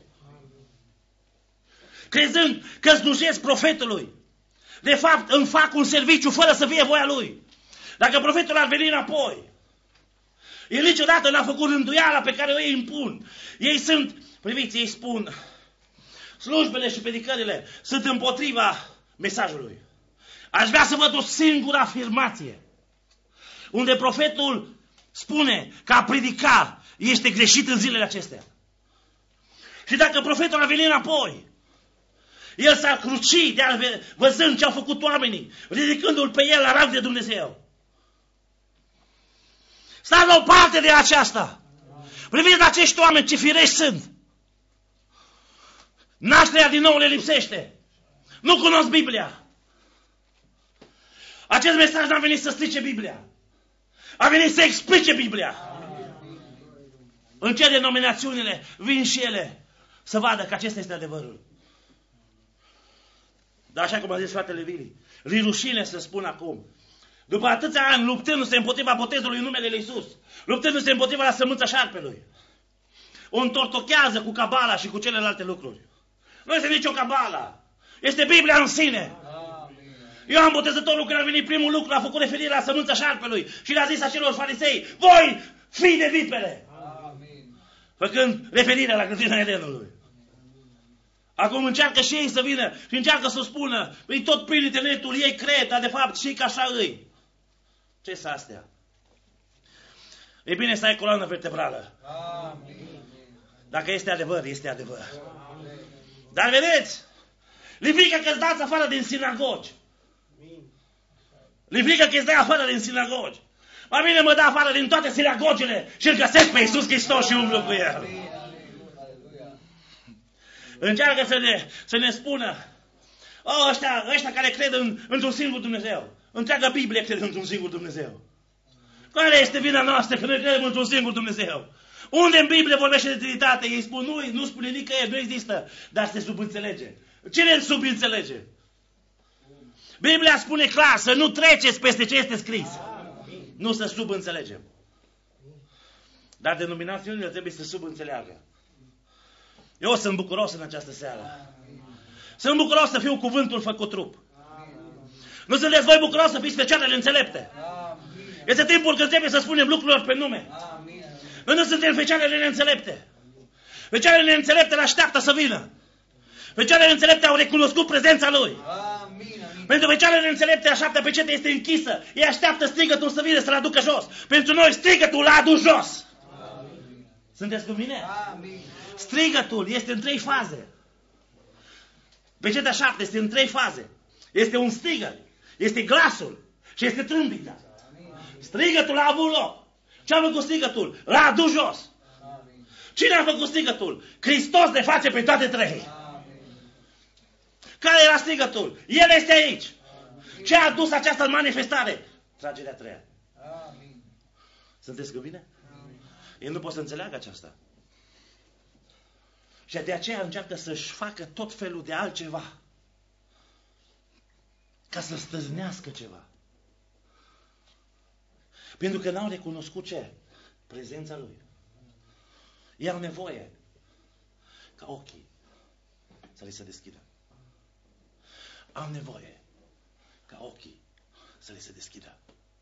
Crezând că slujesc profetului. De fapt, îmi fac un serviciu fără să fie voia lui. Dacă profetul ar veni înapoi, el niciodată n-a făcut rânduiala pe care o ei impun. Ei sunt, priviți, ei spun, slujbele și predicările sunt împotriva mesajului. Aș vrea să văd o singură afirmație unde profetul spune că a predica este greșit în zilele acestea. Și dacă profetul a venit înapoi, el s-a crucit văzând ce au făcut oamenii, ridicându-l pe el la rang de Dumnezeu. Stați la o parte de aceasta. Priviți acești oameni ce firești sunt. Nașterea din nou le lipsește. Nu cunosc Biblia. Acest mesaj n-a venit să strice Biblia. A venit să explice Biblia. În ce denominațiunile vin și ele să vadă că acesta este adevărul. Dar așa cum a zis fratele Vili, li rușine să spun acum, după atâția ani luptându-se împotriva botezului în numele lui Iisus, luptându-se împotriva la sămânța șarpelui, o întortochează cu cabala și cu celelalte lucruri. Nu este nicio cabala. Este Biblia în sine. Ioan Botezătorul, când a venit primul lucru, a făcut referire la sămânța șarpelui și le-a zis acelor farisei, voi, fii de vipere! Făcând referire la grădina Edenului. Acum încearcă și ei să vină și încearcă să spună, îi tot prin internetul, ei cred, dar de fapt și că așa îi. Ce-s astea? E bine să ai coloană vertebrală. Dacă este adevăr, este adevăr. Dar vedeți, li frică că-ți dați afară din sinagogi. Li frică că-ți dai afară din sinagogi. Mai bine mă dă afară din toate sinagogile și îl găsesc pe Iisus Hristos și umblu cu El. Încearcă să ne spună, ăștia care cred într-un singur Dumnezeu. Întreaga Biblie crede într-un singur Dumnezeu. Care este vina noastră că noi credem într-un singur Dumnezeu? Unde în Biblie vorbește de Trinitate? Ei spun, nu spune nicăieri, nu există, dar se subînțelege. Cine subînțelege? Biblia spune clar să nu treceți peste ce este scris. Nu să subînțelegem. Dar denominațiunile trebuie să subînțeleagă. Eu sunt bucuros în această seară. Sunt bucuros să fiu cuvântul făcut trup. Nu sunteți voi bucuros să fiți fecioarele înțelepte. Este timpul când trebuie să spunem lucrurilor pe nume. Noi nu suntem fecioarele neînțelepte. Fecioarele neînțelepte le așteaptă să vină. Fecioarele înțelepte au recunoscut prezența Lui. Pentru fecioarele înțelepte așteaptă pecetea este închisă. Ei așteaptă strigătul să vină să-l aducă jos. Pentru noi strigătul l-a adus jos. Sunteți cu mine? Strigătul este în 3 faze. Pecetea 7 este în 3 faze. Este un strigăt, este glasul și este trâmbița. Strigătul a avut loc. Ce a făcut strigătul? L-a adus jos. Cine a făcut strigătul? Hristos le face pe toate 3. Care era strigătul? El este aici. Ce a adus această manifestare? Tragerea a treia. Sunteți cu bine? El nu poate să înțeleagă aceasta. Și de aceea încearcă să-și facă tot felul de altceva. Ca să stăznească ceva. Pentru că n-au recunoscut ce? Prezența Lui. Ei au nevoie ca ochii să li se deschidă. Au nevoie ca ochii să li se deschidă.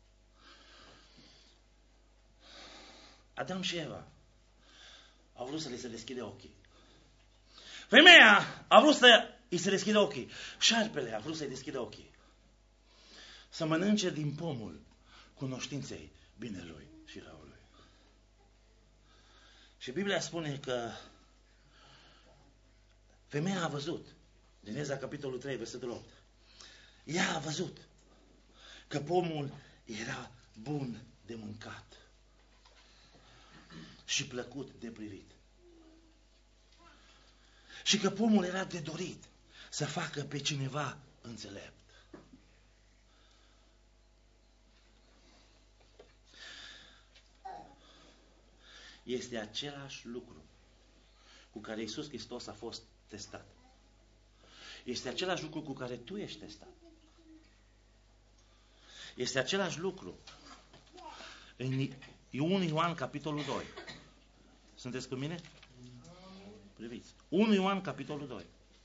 Adam și Eva au vrut să li se deschide ochii. Femeia a vrut să îi se deschidă ochii. Șarpele a vrut să-i deschidă ochii. Să mănânce din pomul cunoștinței binelui și răului. Și Biblia spune că femeia a văzut, din Eza capitolul 3, versetul 8, ea a văzut că pomul era bun de mâncat și plăcut de privit. Și că pomul era de dorit să facă pe cineva înțelept. Este același lucru cu care Iisus Hristos a fost testat. Este același lucru cu care tu ești testat. Este același lucru în 1 Ioan capitolul 2. Sunteți cu mine? Priviți. 1 Ioan capitolul 2.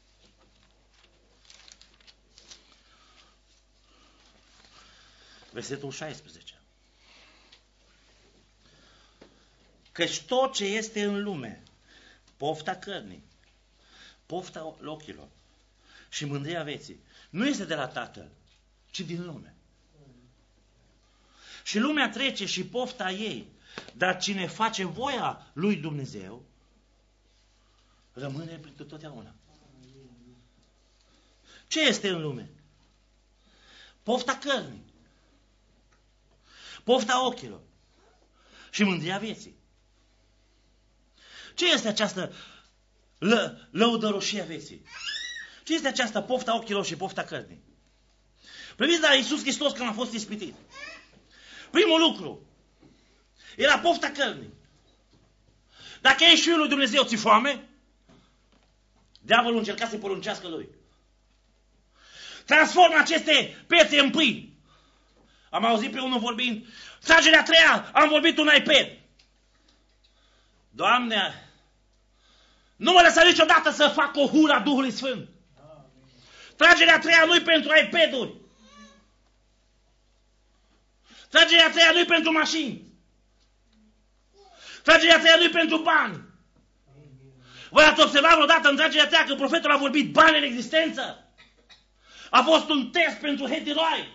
Versetul 16. Căci tot ce este în lume, pofta cărnii, pofta ochilor și mândria vieții, nu este de la Tatăl, ci din lume. Și lumea trece și pofta ei, dar cine face voia lui Dumnezeu, rămâne pentru totdeauna. Ce este în lume? Pofta cărnii, pofta ochilor și mândria vieții. Ce este această lăudăroșie a vieții? Ce este această pofta ochilor și pofta cărnii? Priviți la Iisus Hristos când a fost ispitit. Primul lucru era pofta cărnii. Dacă ești Fiul lui Dumnezeu, ți-i foame? Diavolul încerca să-i poruncească lui. Transformă aceste piețe în pâini. Am auzit pe unul vorbind, tragerea a treia, am vorbit un iPad. Doamne, nu mă lăsa niciodată să fac o hură a Duhului Sfânt. Tragerea a treia nu-i pentru iPad-uri. Tragerea a treia nu-i pentru mașini. Tragerea a treia nu-i pentru bani. Voi ați observat vreodată în tragerea a treia că profetul a vorbit bani în existență? A fost un test pentru Hedy Wright.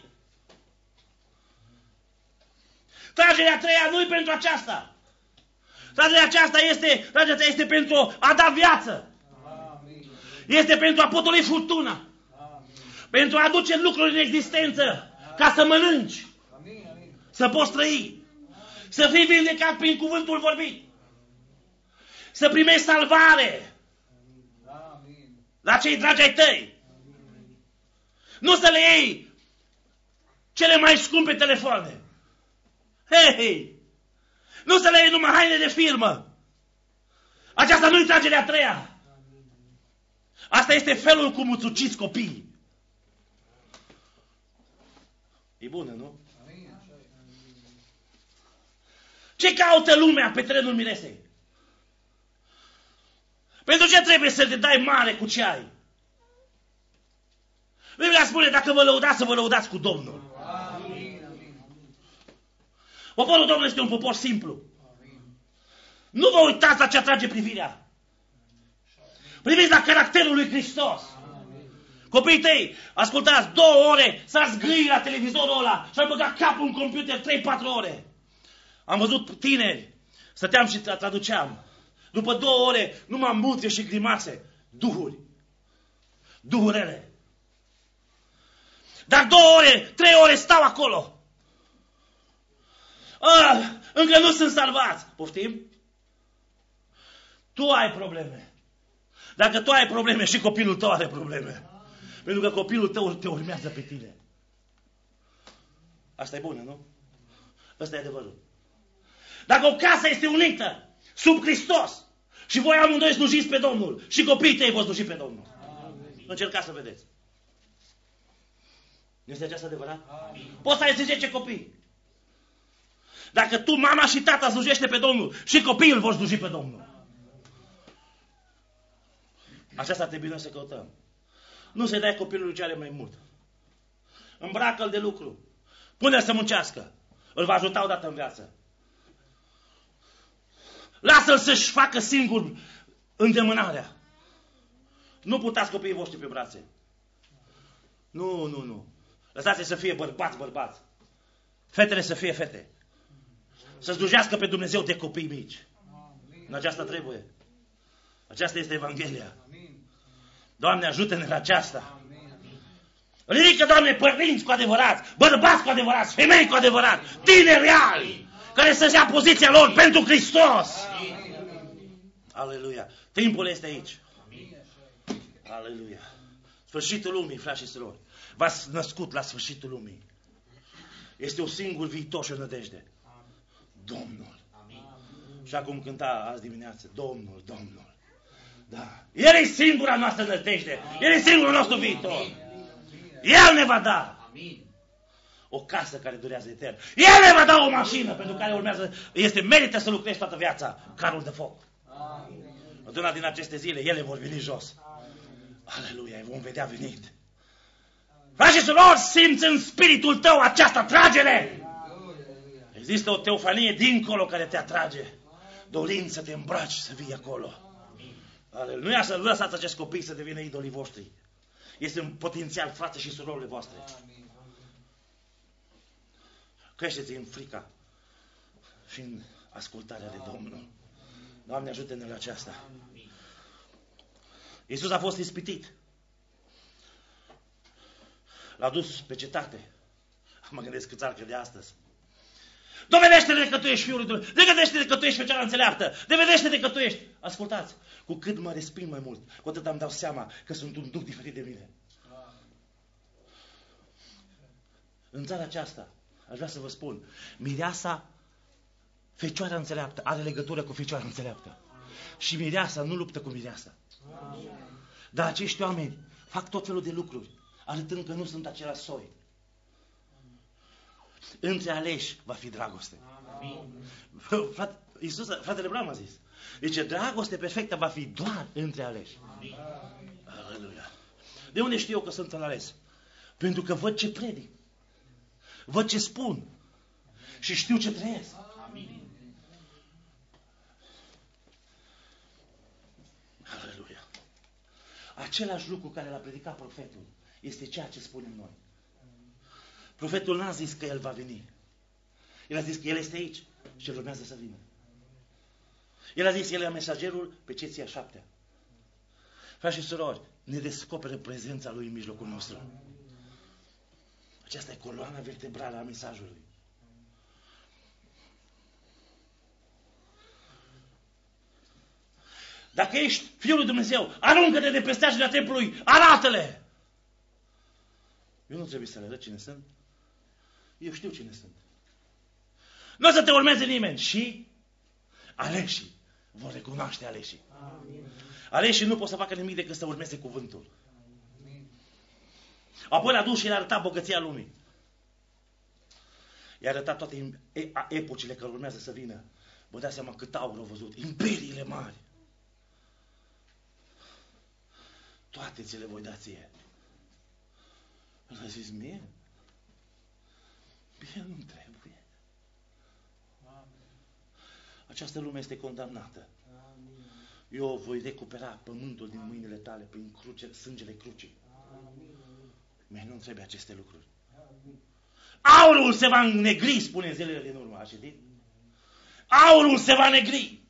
Tragerea a treia nu-i pentru aceasta. Tragerea aceasta este pentru a da viață. Este pentru a potoli furtuna. Pentru a aduce lucruri în existență ca să mănânci. Să poți trăi. Să fii vindecat prin cuvântul vorbit. Să primești salvare. La cei dragi ai tăi. Nu să le iei cele mai scumpe telefoane. Hei! Nu să le iei numai haine de firmă. Aceasta nu-i tragerea a treia. Asta este felul cum îți uciți copiii. E bună, nu? Ce caută lumea pe terenul miresei? Pentru ce trebuie să te dai mare cu ce ai? Biblia spune, dacă vă lăudați, să vă lăudați cu Domnul. Poporul Domnului este un popor simplu. Nu vă uitați la ce atrage privirea. Priviți la caracterul lui Hristos. Copiii tăi, ascultați, 2 ore s-ar zgâi la televizorul ăla și ar băga capul în computer 3-4 ore. Am văzut tineri, stăteam și traduceam. După 2 ore, numai mutre și grimase. Duhuri. Duhurele. Dar 2 ore, 3 ore stau acolo. Încă nu sunt salvați. Poftim? Tu ai probleme. Dacă tu ai probleme, și copilul tău are probleme. Pentru că copilul tău te urmează pe tine. Asta e bună, nu? Ăsta e adevărul. Dacă o casă este unită sub Hristos și voi amândoi slujiți pe Domnul și copiii tăi vor sluji pe Domnul. Încercați să vedeți. Este aceasta adevărat? Poți să ai 10 copii. Dacă tu, mama și tata slujește pe Domnul și copiii îl vor sluji pe Domnul. Aceasta ar trebui noi să căutăm. Nu să-i dai copilului ce are mai mult. Îmbracă-l de lucru. Pune-l să muncească. Îl va ajuta odată în viață. Lasă-l să-și facă singur îndemânarea. Nu putați copiii voștri pe brațe. Nu. Lăsați-i să fie bărbați. Fetele să fie fete. Să slujească pe Dumnezeu de copii mici. În aceasta trebuie. Aceasta este Evanghelia. Doamne, ajută-ne la aceasta. Ridică, Doamne, părinți cu adevărat, bărbați cu adevărat, femei cu adevărat, tineri reali, care să-și ia poziția lor pentru Hristos. Aleluia. Timpul este aici. Aleluia. Sfârșitul lumii, frați și surori. V-ați născut la sfârșitul lumii. Este un singur viitor și o nădejde. Domnul. Și acum cânta azi dimineață, Domnul. Da. El e singura noastră nădejde. El e singurul nostru viitor. El ne va da o casă care durează etern. El ne va da o mașină pentru care urmează, merită să lucrezi toată viața, carul de foc. Într-una din aceste zile, ele vor veni jos. Aleluia, îi vom vedea venit. Frați și surori, simți în spiritul tău această atragere. Există o teofanie dincolo care te atrage. Dorind să te îmbraci, să vii acolo. Aleluia, nu să lăsați acești copii să devină idolii voștri. Este un potențial, frate și surorile voastre. Creșteți în frica și în ascultarea de Domnul. Doamne, ajută-ne la aceasta. Iisus a fost ispitit. L-a dus pe cetate. Mă gândesc câți ar crede astăzi. Dovedește-te că tu ești Fiul lui Dumnezeu. Dovedește-te că tu ești Fecioara înțeleaptă. Dovedește-te că tu ești. Ascultați, cu cât mă resping mai mult, cu atât îmi dau seama că sunt un duc diferit de mine. În țara aceasta, aș vrea să vă spun, mireasa Fecioara înțeleaptă are legătură cu Fecioara înțeleaptă. Și mireasa nu luptă cu mireasa. Dar acești oameni fac tot felul de lucruri, arătând că nu sunt același soi. Între aleși va fi dragoste. Fratele Bram a zis. Deci dragoste perfectă va fi doar între aleși. Aleluia. De unde știu eu că sunt ales? Pentru că văd ce predic. Văd ce spun. Și știu ce trăiesc. Aleluia. Același lucru care l-a predicat profetul este ceea ce spunem noi. Profetul n-a zis că el va veni. El a zis că el este aici și el urmează să vină. El a zis, el e mesagerul pe ceția 7. Frați și surori, ne descoperă prezența lui în mijlocul nostru. Aceasta e coloana vertebrală a mesajului. Dacă ești Fiul lui Dumnezeu, aruncă-te de pe steajele templului, arată-le! Eu nu trebuie să le arăt cine sunt. Eu știu cine sunt. Nu o să te urmeze nimeni. Și aleșii vor recunoaște aleșii. Aleșii nu pot să facă nimic decât să urmeze cuvântul. Apoi l-a dus și le-a arătat bogăția lumii. I-a arătat toate epocile care urmează să vină. Vă dați seama cât aur au văzut. Imperiile mari. Toate ți le voi da ție. El a zis mie? Bine, nu trebuie. Această lume este condamnată. Eu voi recupera pământul din mâinile tale prin cruce, sângele crucii. Mie nu trebuie aceste lucruri. Aurul se va înnegri, spune în zilele din urmă. A citit? Aurul se va negri.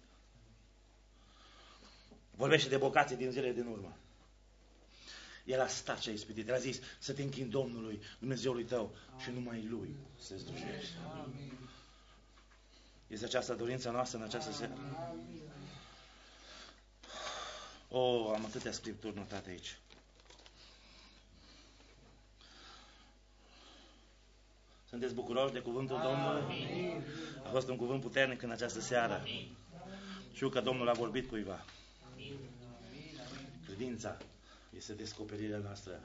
Vorbește de bocații din zilele din urmă. El a stat și a ispitit. El a zis să te închini Domnului, Dumnezeului tău și numai Lui să slujești. Este aceasta dorința noastră în această seară? Am atâtea scripturi notate aici. Sunteți bucuroși de cuvântul Domnului? A fost un cuvânt puternic în această seară. Știu că Domnul a vorbit cuiva. Credința este descoperirea noastră.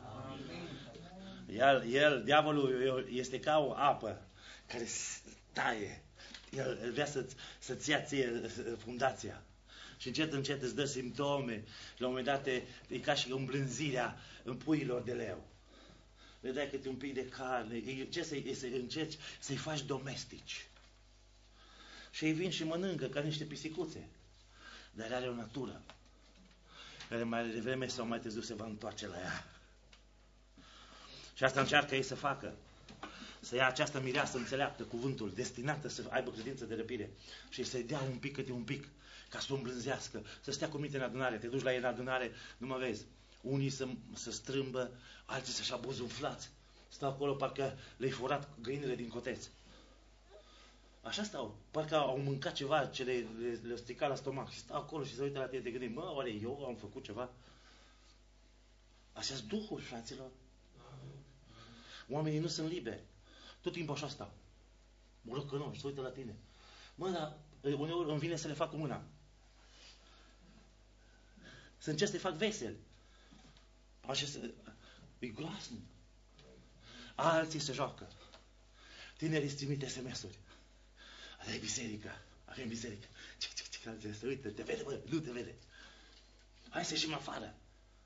Diavolul este ca o apă care taie. El vrea să-ți ia ție fundația. Și încet, încet îți dă simptome. La un moment dat e ca și îmblânzirea în puiilor de leu. Le dai câte un pic de carne. Încerci să-i faci domestici. Și ei vin și mănâncă ca niște pisicuțe. Dar are o natură care mai devreme sau mai târziu se va întoarce la ea. Și asta încearcă ei să facă. Să ia această mireasă înțeleaptă, cuvântul, destinată să aibă credință de răpire și să-i dea un pic câte un pic, ca să o îmblânzească, să stea cu minte în adunare. Te duci la ei în adunare, nu mă vezi, unii să strâmbă, alții să-și abuzumflați. Stau acolo, parcă le-ai furat găinile din coteț. Așa stau, parcă au mâncat ceva ce le-a stricat la stomac și stau acolo și se uită la tine, te gândim, mă, oare eu am făcut ceva? Așa-s Duhul, fraților. Oamenii nu sunt liberi. Tot timpul așa stau. Morocănoși, se uită la tine. Mă, dar uneori îmi vine să le fac cu mâna. Să încerc să-i fac vesel. Așa e groasnic. Alții se joacă. Tinerii îți trimite SMS-uri. Asta e biserica. Avem biserică. Alții se uită. Te vede, bă, nu te vede. Hai să ieșim afară.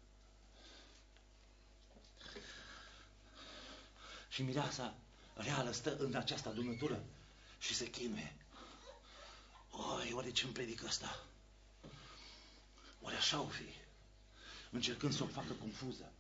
Și mireasa reală stă în această adunătură și se chinuie. Oi, oare ce-mi predică ăsta? Oare așa o fi? Încercând să o facă confuză.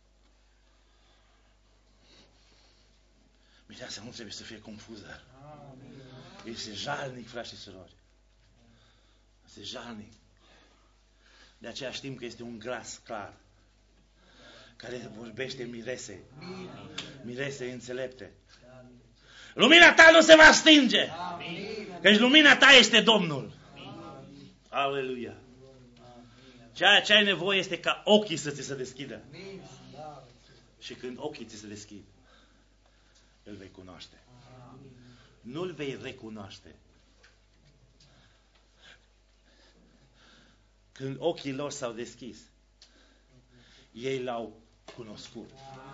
Mireasa nu trebuie să fie confuză. Este jalnic, frați și surori. Este jalnic. De aceea știm că este un glas clar care vorbește mirese. Mirese înțelepte. Lumina ta nu se va stinge. Căci lumina ta este Domnul. Aleluia. Ceea ce ai nevoie este ca ochii să ți se deschidă. Și când ochii ți se deschid, îl vei cunoaște. Nu-l vei recunoaște. Când ochii lor s-au deschis, ei l-au cunoscut.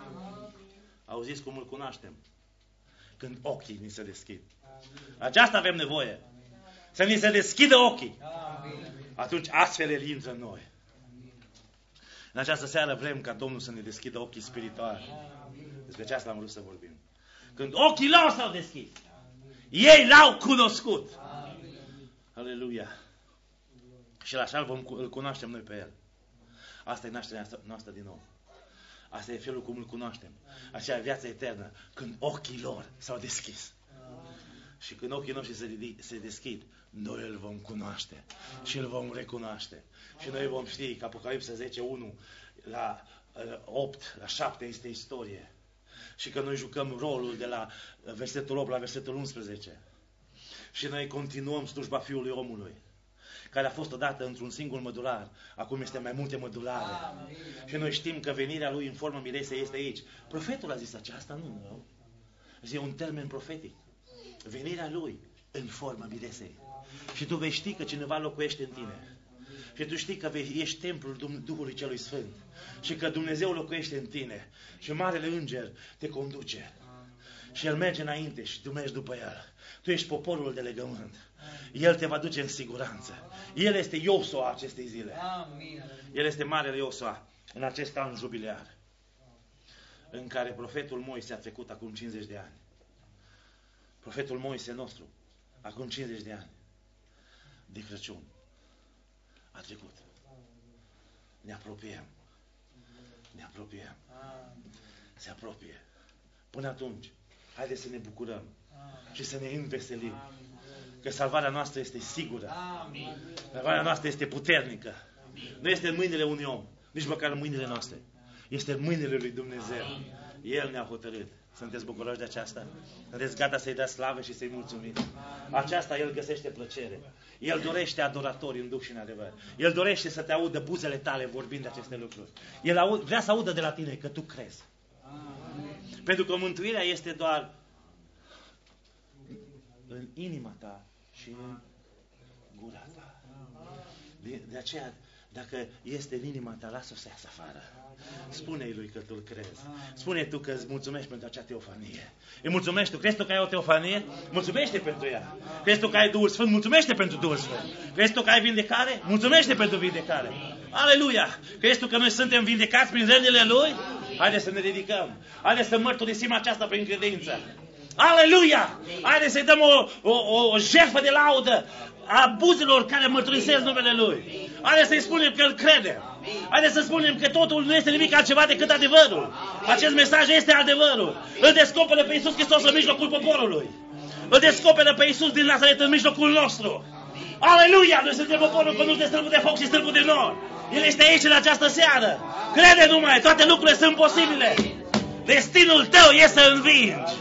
Auziți cum îl cunoaștem? Când ochii ni se deschid. Aceasta avem nevoie. Să ni se deschidă ochii. Atunci astfel El intră în noi. În această seară vrem ca Domnul să ne deschidă ochii spirituali. Despre aceasta am vrut să vorbim. Când ochii lor s-au deschis, ei l-au cunoscut. Aleluia. Și la așa îl cunoaștem noi pe El. Asta e nașterea noastră din nou. Asta e felul cum îl cunoaștem. Așa e viața eternă. Când ochii lor s-au deschis. Și când ochii noștri se deschid, noi îl vom cunoaște. Și îl vom recunoaște. Și noi vom ști că Apocalipsa 10:1 la 8, la 7 este istorie. Și că noi jucăm rolul de la versetul 8 la versetul 11. Și noi continuăm slujba Fiului Omului, care a fost odată într-un singur mădular, acum este mai multe mădulare. Și noi știm că venirea Lui în formă miresei este aici. Profetul a zis aceasta, nu? E un termen profetic. Venirea Lui în formă miresei. Și tu vei ști că cineva locuiește în tine. Și tu știi că ești templul Duhului Celui Sfânt. Și că Dumnezeu locuiește în tine. Și Marele Înger te conduce. Și El merge înainte și tu mergi după El. Tu ești poporul de legământ. El te va duce în siguranță. El este Iosua acestei zile. El este Marele Iosua în acest an jubilear, în care profetul Moise a trecut acum 50 de ani. Profetul Moise nostru, acum 50 de ani, de Crăciun, a trecut. Ne apropiem. Ne apropiem. Se apropie. Până atunci, haideți să ne bucurăm și să ne înveselim. Că salvarea noastră este sigură. Salvarea noastră este puternică. Nu este în mâinile unui om, nici măcar în mâinile noastre. Este în mâinile lui Dumnezeu. El ne-a hotărât. Sunteți bucuroși de aceasta? Sunteți gata să-i dați slavă și să-i mulțumiți? Aceasta El găsește plăcere. El dorește adoratori în duh și în adevăr. El dorește să te audă buzele tale vorbind de aceste lucruri. El vrea să audă de la tine că tu crezi. Pentru că mântuirea este doar în inima ta și în gura ta. De aceea, dacă este în inima ta, lasă-o să iasă afară. Spune-i lui că tu-l crezi. Spune tu că îți mulțumești pentru acea teofanie. Îi mulțumești tu. Crezi tu că ai o teofanie? Mulțumește pentru ea. Crezi tu că ai Duhul Sfânt? Mulțumește pentru Duhul Sfânt. Crezi tu că ai vindecare? Mulțumește pentru vindecare. Aleluia! Crezi tu că noi suntem vindecați prin rănile Lui? Haideți să ne ridicăm. Haideți să mărturisim aceasta prin credință. Aleluia! Haideți să-i dăm o jertfă de laudă a buzilor care mărturisesc numele Lui. Haideți să-i spunem că îl credem. Haideți să spunem că totul nu este nimic altceva decât adevărul. Acest mesaj este adevărul. Îl descoperă pe Iisus Hristos în mijlocul poporului. Îl descoperă pe Iisus din Nazaret în mijlocul nostru. Aleluia! Noi suntem poporul condus de stâlpul de foc și stâlpul de nor. El este aici în această seară. Crede numai, toate lucrurile sunt posibile. Destinul tău este să învingi.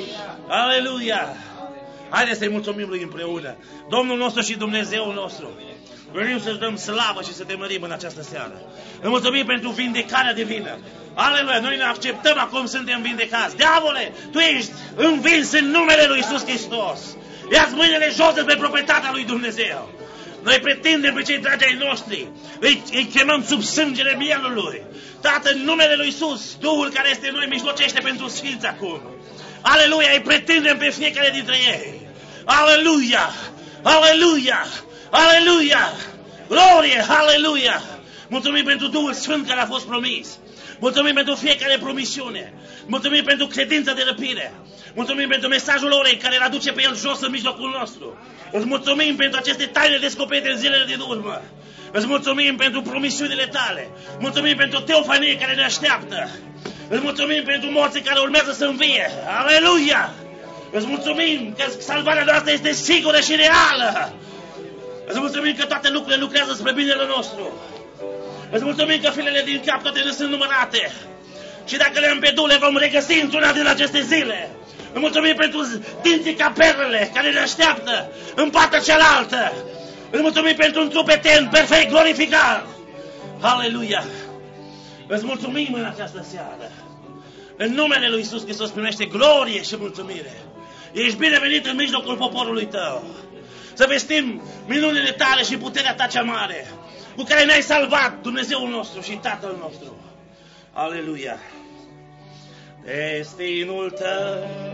Aleluia! Haideți să-i mulțumim Lui împreună. Domnul nostru și Dumnezeul nostru. Venim să-ți dăm slavă și să te mărim în această seară. Îți mulțumim pentru vindecarea divină. Aleluia! Noi ne acceptăm acum, suntem vindecați. Diavole, tu ești învins în numele Lui Iisus Hristos. Ia-ți mâinile jos de pe proprietatea Lui Dumnezeu. Noi pretindem pe cei dragi ai noștri. Îi chemăm sub sângele mielului. Tată, în numele Lui Iisus, Duhul care este în noi mijlocește pentru sfinți acum. Aleluia! Îi pretindem pe fiecare dintre ei. Aleluia! Aleluia! Aleluia! Glorie! Aleluia! Mulțumim pentru Duhul Sfânt care a fost promis. Mulțumim pentru fiecare promisiune. Mulțumim pentru credința de răpire. Mulțumim pentru mesajul orei care îl aduce pe el jos în mijlocul nostru. Îți mulțumim pentru aceste taine descoperite în zilele din urmă. Îți mulțumim pentru promisiunile tale. Mulțumim pentru teofanie care ne așteaptă. Îți mulțumim pentru morții care urmează să învie. Aleluia! Îți mulțumim că salvarea noastră este sigură și reală. Îți mulțumim că toate lucrurile lucrează spre binele nostru. Îți mulțumim că filele din cap toate ne sunt numărate. Și dacă le împedu, le vom regăsi într-una din aceste zile. Îți mulțumim pentru dinții ca perlele care ne așteaptă în partea cealaltă. Îți mulțumim pentru un trup etern perfect glorificat. Aleluia! Îți mulțumim în această seară. În numele Lui Iisus Hristos primește glorie și mulțumire. Ești binevenit în mijlocul poporului tău. Să vestim minunile tale și puterea ta cea mare, cu care ne-ai salvat, Dumnezeul nostru și Tatăl nostru. Aleluia! Destinul tău